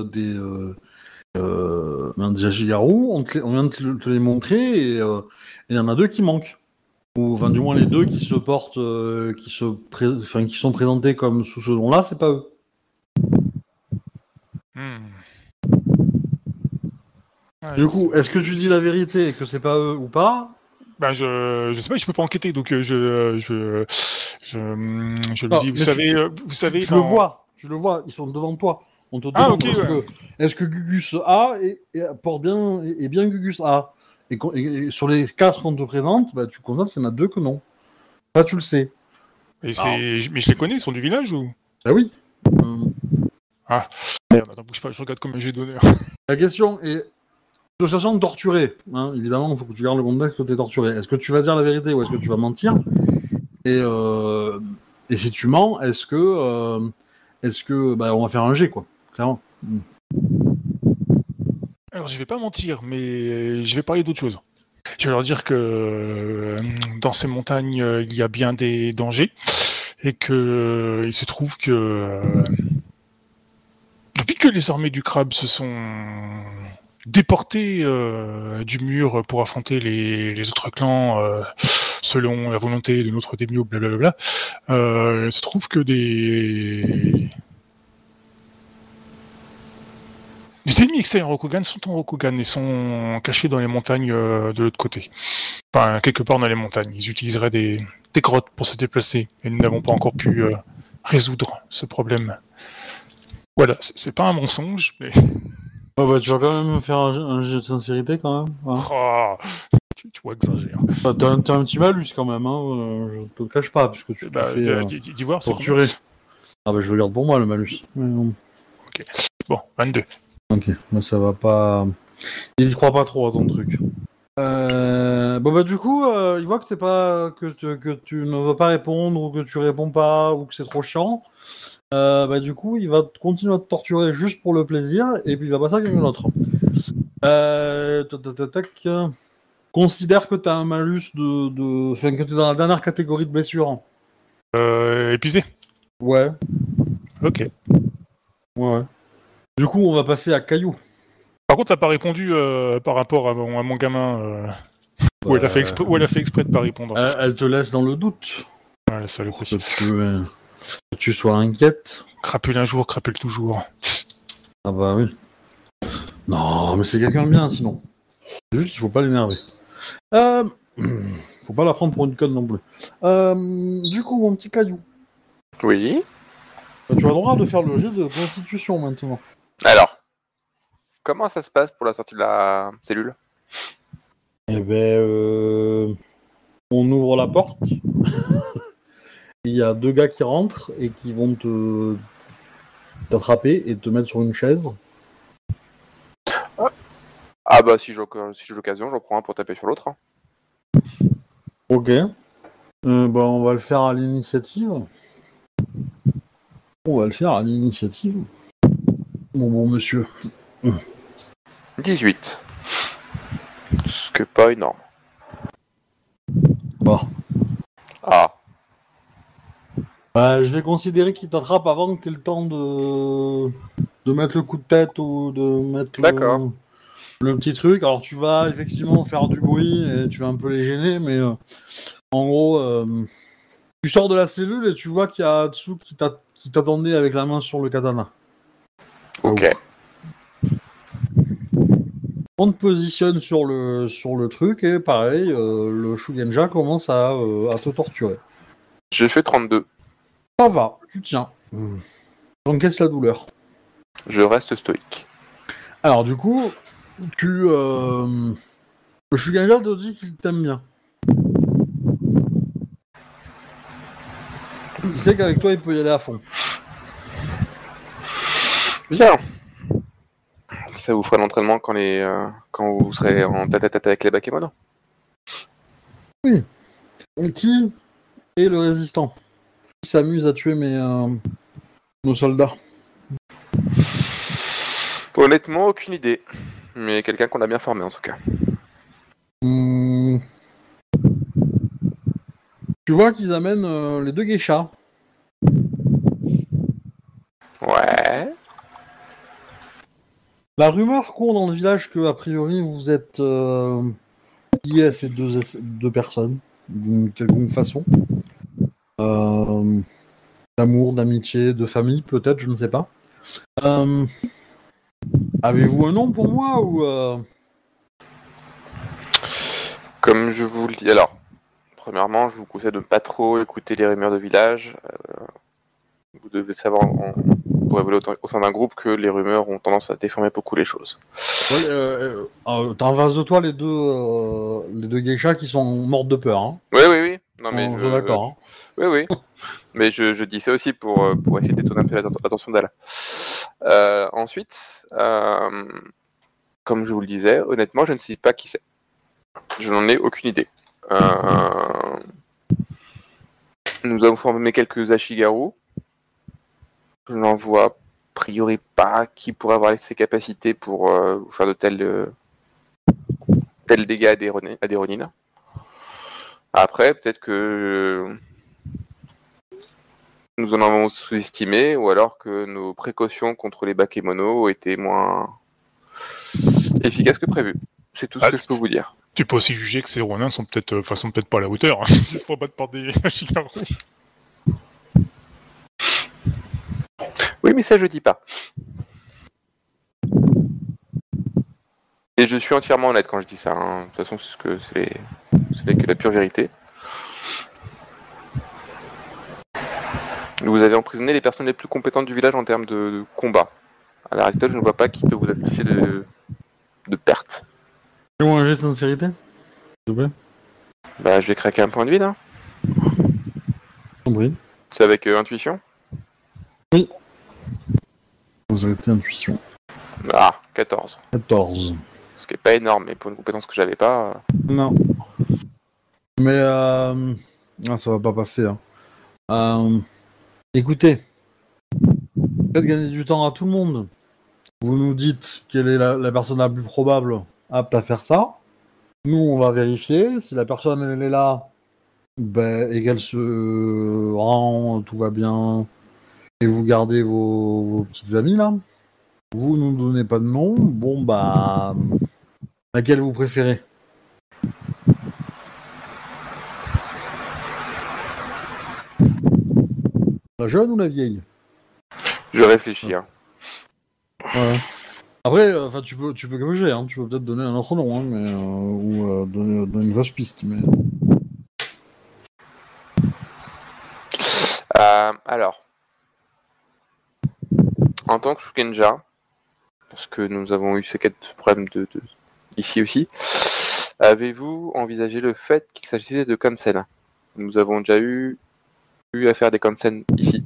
Speaker 2: Ashigaru, on vient de te les montrer, et il y en a deux qui manquent. Ou enfin, du moins, les deux qui se portent... qui sont présentés comme sous ce nom-là, c'est pas eux. Du coup, est-ce que tu dis la vérité et que c'est pas eux ou pas?
Speaker 3: Je sais pas, je peux pas enquêter, donc je lui dis, vous savez,
Speaker 2: tu le vois, ils sont devant toi. On te demande
Speaker 3: ouais.
Speaker 2: est-ce que Gugus A porte bien, est bien Gugus A et sur les 4 qu'on te présente, bah, tu constates qu'il y en a 2 que non. Ça, tu le sais.
Speaker 3: Mais je les connais, ils sont du village ou?
Speaker 2: Bah oui.
Speaker 3: Ah, merde, attends, bouge pas, je regarde comme j'ai d'honneur.
Speaker 2: La question est association de torturé. Hein, évidemment, il faut que tu gardes le contexte que tu es torturé. Est-ce que tu vas dire la vérité ou est-ce que tu vas mentir et si tu mens, est-ce que bah, on va faire un G, quoi, clairement.
Speaker 3: Alors, je vais pas mentir, mais je vais parler d'autre chose. Je vais leur dire que dans ces montagnes, il y a bien des dangers et que il se trouve que depuis que les armées du crabe se sont déportées du mur pour affronter les autres clans selon la volonté de notre daimyo, blablabla, il se trouve que les ennemis externes Rokugan sont en Rokugan et sont cachés dans les montagnes de l'autre côté. Enfin, quelque part dans les montagnes. Ils utiliseraient des grottes pour se déplacer. Et nous n'avons pas encore pu résoudre ce problème. Voilà, c'est pas un mensonge, mais...
Speaker 2: Oh, bah, tu vas quand même faire un jet de sincérité, quand même. Hein.
Speaker 3: Oh, tu vois que j'exagère.
Speaker 2: Bah, t'as un petit malus, quand même. Hein, je te le cache pas, puisque tu te fais
Speaker 3: d'Ivoire, c'est
Speaker 2: torturer. Ah bah, je le garde pour moi, le malus.
Speaker 3: Ok. Bon, 22.
Speaker 2: Ok, moi ça va pas... Il y croit pas trop à ton truc. Bon bah du coup, il voit que tu ne veux pas répondre ou que tu réponds pas ou que c'est trop chiant. Bah du coup, il va continuer à te torturer juste pour le plaisir et puis il va passer à quelqu'un d'autre. Considère que t'as un malus enfin que t'es dans la dernière catégorie de blessure.
Speaker 3: Épuisé.
Speaker 2: Ouais.
Speaker 3: Ok.
Speaker 2: Ouais. Du coup, on va passer à Caillou.
Speaker 3: Par contre, t'as pas répondu par rapport à mon gamin. Où elle a fait exprès de pas répondre.
Speaker 2: Elle te laisse dans le doute.
Speaker 3: Ouais, la saloperie.
Speaker 2: Que tu sois inquiète.
Speaker 3: Crapule un jour, crapule toujours.
Speaker 2: Ah bah oui. Non, mais c'est quelqu'un de bien sinon. C'est juste qu'il faut pas l'énerver. Faut pas la prendre pour une conne non plus. Du coup, mon petit Caillou.
Speaker 4: Oui.
Speaker 2: Bah, tu as le droit de faire le jet de constitution maintenant.
Speaker 4: Alors, comment ça se passe pour la sortie de la cellule?
Speaker 2: Eh ben, on ouvre la porte. Il y a 2 gars qui rentrent et qui vont t'attraper et te mettre sur une chaise.
Speaker 4: Ah bah si j'ai l'occasion, j'en prends un pour taper sur l'autre. Hein.
Speaker 2: Ok. Bah, on va le faire à l'initiative. Mon bon monsieur.
Speaker 4: 18. Ce qui est pas énorme.
Speaker 2: Bon.
Speaker 4: Ah.
Speaker 2: Bah, je vais considérer qu'il t'attrape avant que tu aies le temps de mettre le coup de tête ou de mettre le petit truc. Alors tu vas effectivement faire du bruit et tu vas un peu les gêner, mais en gros, tu sors de la cellule et tu vois qu'il y a Atsu qui t'attendait avec la main sur le katana.
Speaker 4: Ok.
Speaker 2: On te positionne sur le truc et pareil, le Shugenja commence à te torturer.
Speaker 4: J'ai fait 32.
Speaker 2: Ça va, tu tiens. J'encaisse la douleur.
Speaker 4: Je reste stoïque.
Speaker 2: Alors du coup, le Shugenja te dit qu'il t'aime bien. Il sait qu'avec toi il peut y aller à fond.
Speaker 4: Bien. Ça vous fera l'entraînement quand vous serez en tête-à-tête avec les Bakemono.
Speaker 2: Oui. Et qui est le résistant? Qui s'amuse à tuer nos soldats?
Speaker 4: Honnêtement, aucune idée. Mais quelqu'un qu'on a bien formé en tout cas.
Speaker 2: Tu vois qu'ils amènent les 2 geishas.
Speaker 4: Ouais.
Speaker 2: La rumeur court dans le village que, a priori, vous êtes liés à ces deux personnes, d'une quelconque façon. D'amour, d'amitié, de famille, peut-être, je ne sais pas. Avez-vous un nom pour moi ou
Speaker 4: Comme je vous le dis, alors, premièrement, je vous conseille de ne pas trop écouter les rumeurs de village. Vous devez savoir pour évoluer au sein d'un groupe que les rumeurs ont tendance à déformer beaucoup les choses.
Speaker 2: Ouais, t'as en face de toi les deux geishas qui sont mortes de peur. Hein.
Speaker 4: Oui. Non, mais
Speaker 2: on est d'accord.
Speaker 4: Hein. Oui. Mais je dis ça aussi pour essayer de détourner un peu l'attention d'elle. Ensuite, comme je vous le disais, honnêtement, je ne sais pas qui c'est. Je n'en ai aucune idée. Nous avons formé quelques Ashigaru. Je n'en vois a priori pas qui pourrait avoir ses capacités pour faire de tels dégâts à des Ronin. Après, peut-être que nous en avons sous-estimé, ou alors que nos précautions contre les bakemonos étaient moins efficaces que prévu. C'est tout ce que je peux vous dire.
Speaker 3: Tu peux aussi juger que ces Ronins sont peut-être pas à la hauteur. Ils se font battre par des Ashigaru.
Speaker 4: Oui, mais ça je dis pas. Et je suis entièrement honnête quand je dis ça. Hein. De toute façon, ce n'est que la pure vérité. Vous avez emprisonné les personnes les plus compétentes du village en termes de combat. À l'heure actuelle, je ne vois pas qui peut vous afficher de pertes.
Speaker 2: Fais-moi un jet de sincérité, s'il te plaît.
Speaker 4: Bah, je vais craquer un point de vide. Hein.
Speaker 2: Oui.
Speaker 4: C'est avec intuition ?
Speaker 2: Oui. Sincérité, intuition.
Speaker 4: Ah, 14.
Speaker 2: 14.
Speaker 4: Ce qui est pas énorme, mais pour une compétence que j'avais pas...
Speaker 2: Non. Mais ça va pas passer. Hein. Écoutez, faites gagner du temps à tout le monde. Vous nous dites quelle est la personne la plus probable apte à faire ça. Nous, on va vérifier. Si la personne elle est là, et qu'elle se rend, tout va bien, et vous gardez vos petites amies là. Vous nous donnez pas de nom. Bon laquelle vous préférez ? La jeune ou la vieille ?
Speaker 4: Je réfléchis. Hein.
Speaker 2: Ouais. Après, tu peux gruger, hein. Tu peux peut-être donner un autre nom, hein, mais ou donner une vache piste, mais.
Speaker 4: Alors, en tant que Shukenja, parce que nous avons eu ces quatre problèmes de ici aussi, avez-vous envisagé le fait qu'il s'agissait de Kansen ? Nous avons déjà eu à faire des Kansen ici,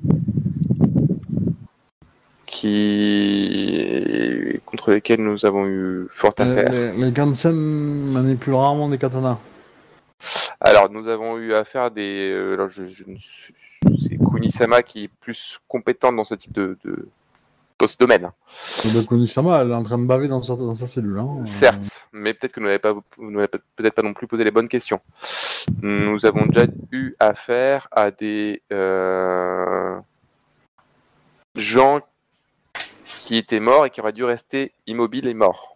Speaker 4: contre lesquels nous avons eu fort à faire.
Speaker 2: Les Kansen manipulent rarement des katanas.
Speaker 4: Alors, nous avons eu à faire des... c'est Kunisama qui est plus compétente dans ce type dans ce domaine.
Speaker 2: Kunisama, elle est en train de baver dans sa cellule. Hein.
Speaker 4: Certes, mais peut-être que vous n'avez peut-être pas non plus posé les bonnes questions. Nous avons déjà eu affaire à des gens qui étaient morts et qui auraient dû rester immobiles et morts.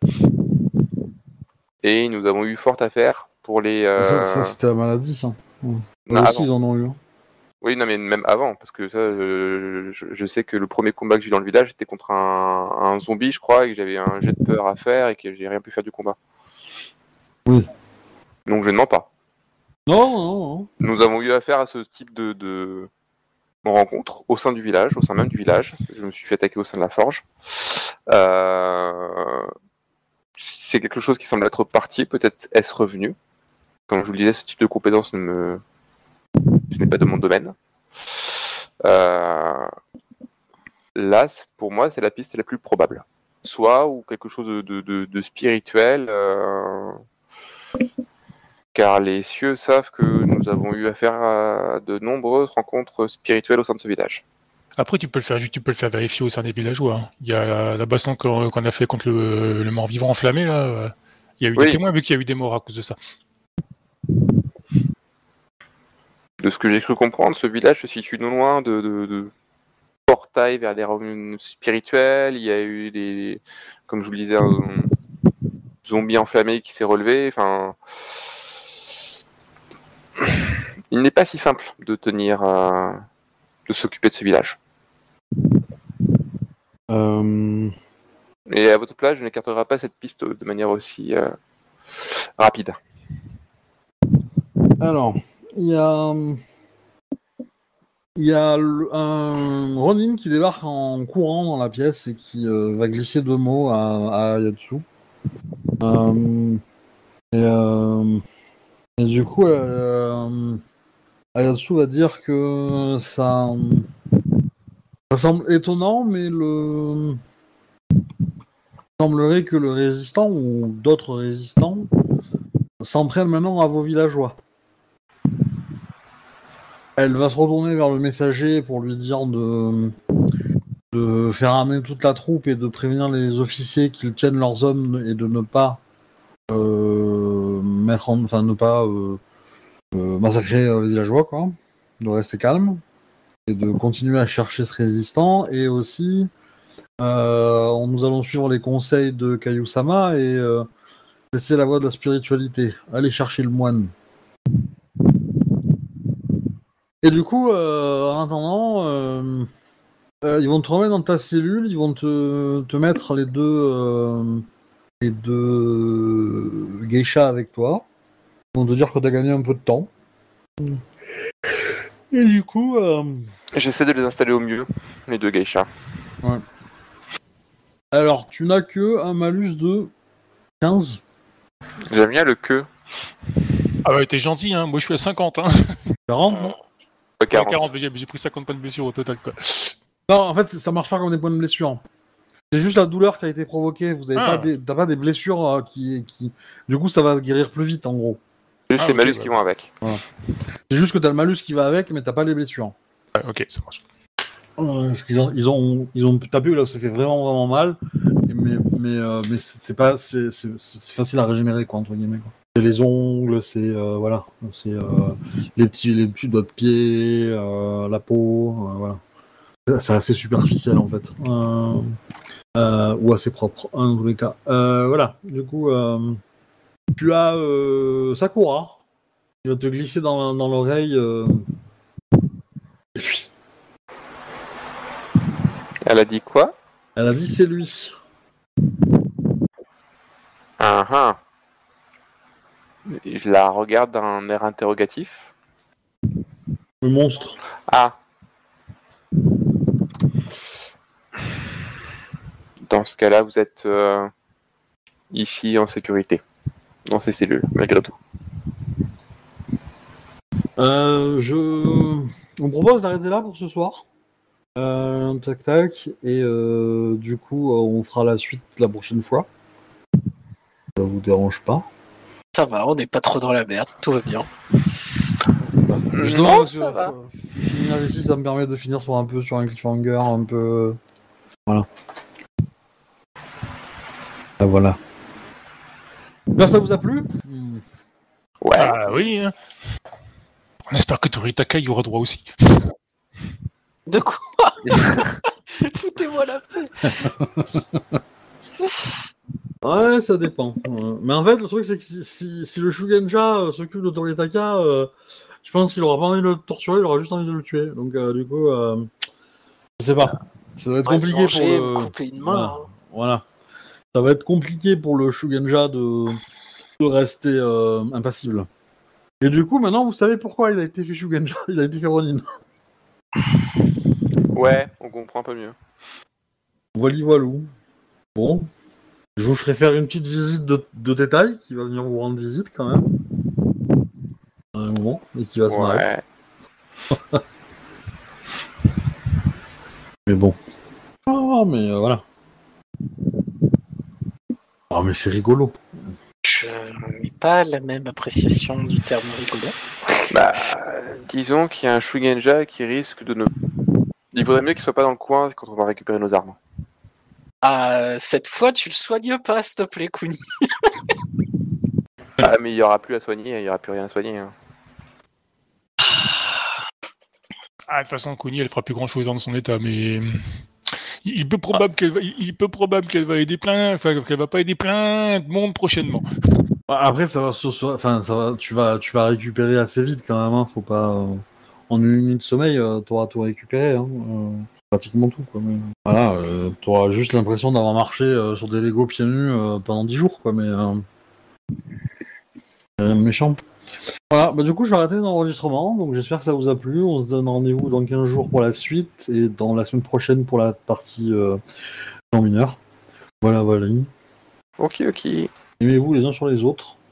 Speaker 4: Et nous avons eu fort affaire pour les...
Speaker 2: Ça c'était la maladie, ça.
Speaker 4: Non,
Speaker 2: aussi, ils en ont eu. Hein.
Speaker 4: Oui, non, mais même avant, parce que ça, je sais que le premier combat que j'ai eu dans le village, c'était contre un zombie, je crois, et que j'avais un jet de peur à faire, et que j'ai rien pu faire du combat.
Speaker 2: Oui.
Speaker 4: Donc je ne mens pas.
Speaker 2: Non.
Speaker 4: Nous avons eu affaire à ce type de rencontre au sein du village, au sein même du village. Je me suis fait attaquer au sein de la forge. C'est quelque chose qui semble être parti, peut-être est-ce revenu. Comme je vous le disais, ce type de compétence ce n'est pas de mon domaine. Là, pour moi, c'est la piste la plus probable. Soit ou quelque chose de spirituel, car les cieux savent que nous avons eu affaire à de nombreuses rencontres spirituelles au sein de ce village.
Speaker 3: Après, tu peux le faire vérifier au sein des villageois. Hein. Il y a la baston qu'on a fait contre le mort-vivant enflammé, là. Il y a eu des témoins vu qu'il y a eu des morts à cause de ça.
Speaker 4: De ce que j'ai cru comprendre, ce village se situe non loin de portails vers des royaumes spirituels. Il y a eu comme je vous le disais, un zombie enflammé qui s'est relevé. Enfin, il n'est pas si simple de s'occuper de ce village. Et à votre place, je n'écarterai pas cette piste de manière aussi rapide.
Speaker 2: Alors, il y a Il y a un Ronin qui débarque en courant dans la pièce et qui va glisser 2 mots à Ayatsu. Et du coup, Ayatsu va dire que ça semble étonnant, mais il semblerait que le résistant ou d'autres résistants s'entraînent maintenant à vos villageois. Elle va se retourner vers le messager pour lui dire de faire amener toute la troupe et de prévenir les officiers qu'ils tiennent leurs hommes et de ne pas massacrer les villageois, quoi. De rester calme et de continuer à chercher ce résistant. Et aussi, nous allons suivre les conseils de Kayu-sama et laisser la voie de la spiritualité. Allez chercher le moine. Et du coup, en attendant, ils vont te remettre dans ta cellule, ils vont te mettre les deux geishas avec toi. Ils vont te dire que t'as gagné un peu de temps. Et du coup...
Speaker 4: J'essaie de les installer au mieux, les 2 geishas.
Speaker 2: Ouais. Alors, tu n'as que un malus de 15.
Speaker 4: J'aime bien le que.
Speaker 3: Ah bah t'es gentil, hein. Moi je suis à 50, hein.
Speaker 2: 40, non?
Speaker 4: 40.
Speaker 3: 40, mais j'ai pris 50 points de blessure au total, quoi.
Speaker 2: Non, en fait, ça marche pas comme des points de blessure. C'est juste la douleur qui a été provoquée. Vous avez t'as pas des blessures qui... Du coup, ça va se guérir plus vite, en gros.
Speaker 4: C'est juste les malus qui vont avec.
Speaker 2: Voilà. C'est juste que t'as le malus qui va avec, mais t'as pas les blessures.
Speaker 3: Ouais, ok, ça marche.
Speaker 2: Parce qu'ils ont tapé là où ça fait vraiment mal, mais c'est facile à régénérer, quoi, entre guillemets, quoi. C'est les ongles, c'est voilà, c'est les petits doigts de pied, la peau, voilà. C'est assez superficiel en fait, ou assez propre, dans tous les cas. Voilà, du coup, tu as Sakura qui va te glisser dans l'oreille.
Speaker 4: Elle a dit quoi?
Speaker 2: Elle a dit c'est lui.
Speaker 4: Ah. Je la regarde d'un air interrogatif.
Speaker 2: Le monstre.
Speaker 4: Ah. Dans ce cas-là, vous êtes ici en sécurité, dans ces cellules, malgré tout.
Speaker 2: On propose d'arrêter là pour ce soir. Tac, et du coup, on fera la suite la prochaine fois. Ça vous dérange pas?
Speaker 5: Ça va, on n'est pas trop dans la merde, tout va bien.
Speaker 2: Justement,
Speaker 4: ça va.
Speaker 2: Finir ici, ça me permet de finir sur un cliffhanger, un peu... Voilà. Ah, voilà. Là, ça vous a plu?
Speaker 4: Ouais.
Speaker 3: Ah oui, hein. On espère que Toritaka y aura droit aussi.
Speaker 5: De quoi? Foutez-moi la paix.
Speaker 2: Ouais, ça dépend. Mais en fait, le truc, c'est que si le Shugenja s'occupe de Toritaka, je pense qu'il aura pas envie de le torturer, il aura juste envie de le tuer. Donc, du coup, je sais pas. Ça va être compliqué pour le...
Speaker 5: couper une main.
Speaker 2: Voilà. Ça va être compliqué pour le Shugenja de rester impassible. Et du coup, maintenant, vous savez pourquoi il a été fait Shugenja, il a été fait Ronin.
Speaker 4: Ouais, on comprend un peu mieux.
Speaker 2: Voilou. Bon. Je vous ferai faire une petite visite de détail, qui va venir vous rendre visite quand même. À un moment, et qui va se marrer. Mais bon. Ah, mais voilà. Ah, mais c'est rigolo.
Speaker 5: Je n'ai pas la même appréciation du terme rigolo.
Speaker 4: Bah, disons qu'il y a un Shugenja qui risque de ne... Il vaudrait mieux qu'il soit pas dans le coin quand on va récupérer nos armes.
Speaker 5: Ah, cette fois, tu le soignes pas, s'il te plaît, Kuni.
Speaker 4: Ah, mais il y aura plus à soigner, il y aura plus rien à soigner. Hein.
Speaker 3: Ah, de toute façon, Kuni, elle fera plus grand chose dans son état, mais... Il peut probable qu'elle va aider qu'elle va pas aider plein de monde prochainement.
Speaker 2: Après, tu vas récupérer assez vite quand même, hein. Faut pas... En une minute de sommeil, t'auras tout récupéré, hein. Pratiquement tout, quoi. Mais... Voilà, t'auras juste l'impression d'avoir marché sur des Lego pieds nus pendant 10 jours, quoi, mais... rien de méchant. Voilà, bah du coup, je vais arrêter l'enregistrement, donc j'espère que ça vous a plu. On se donne rendez-vous dans 15 jours pour la suite, et dans la semaine prochaine pour la partie en mineur. Voilà.
Speaker 4: Ok.
Speaker 2: Aimez-vous les uns sur les autres.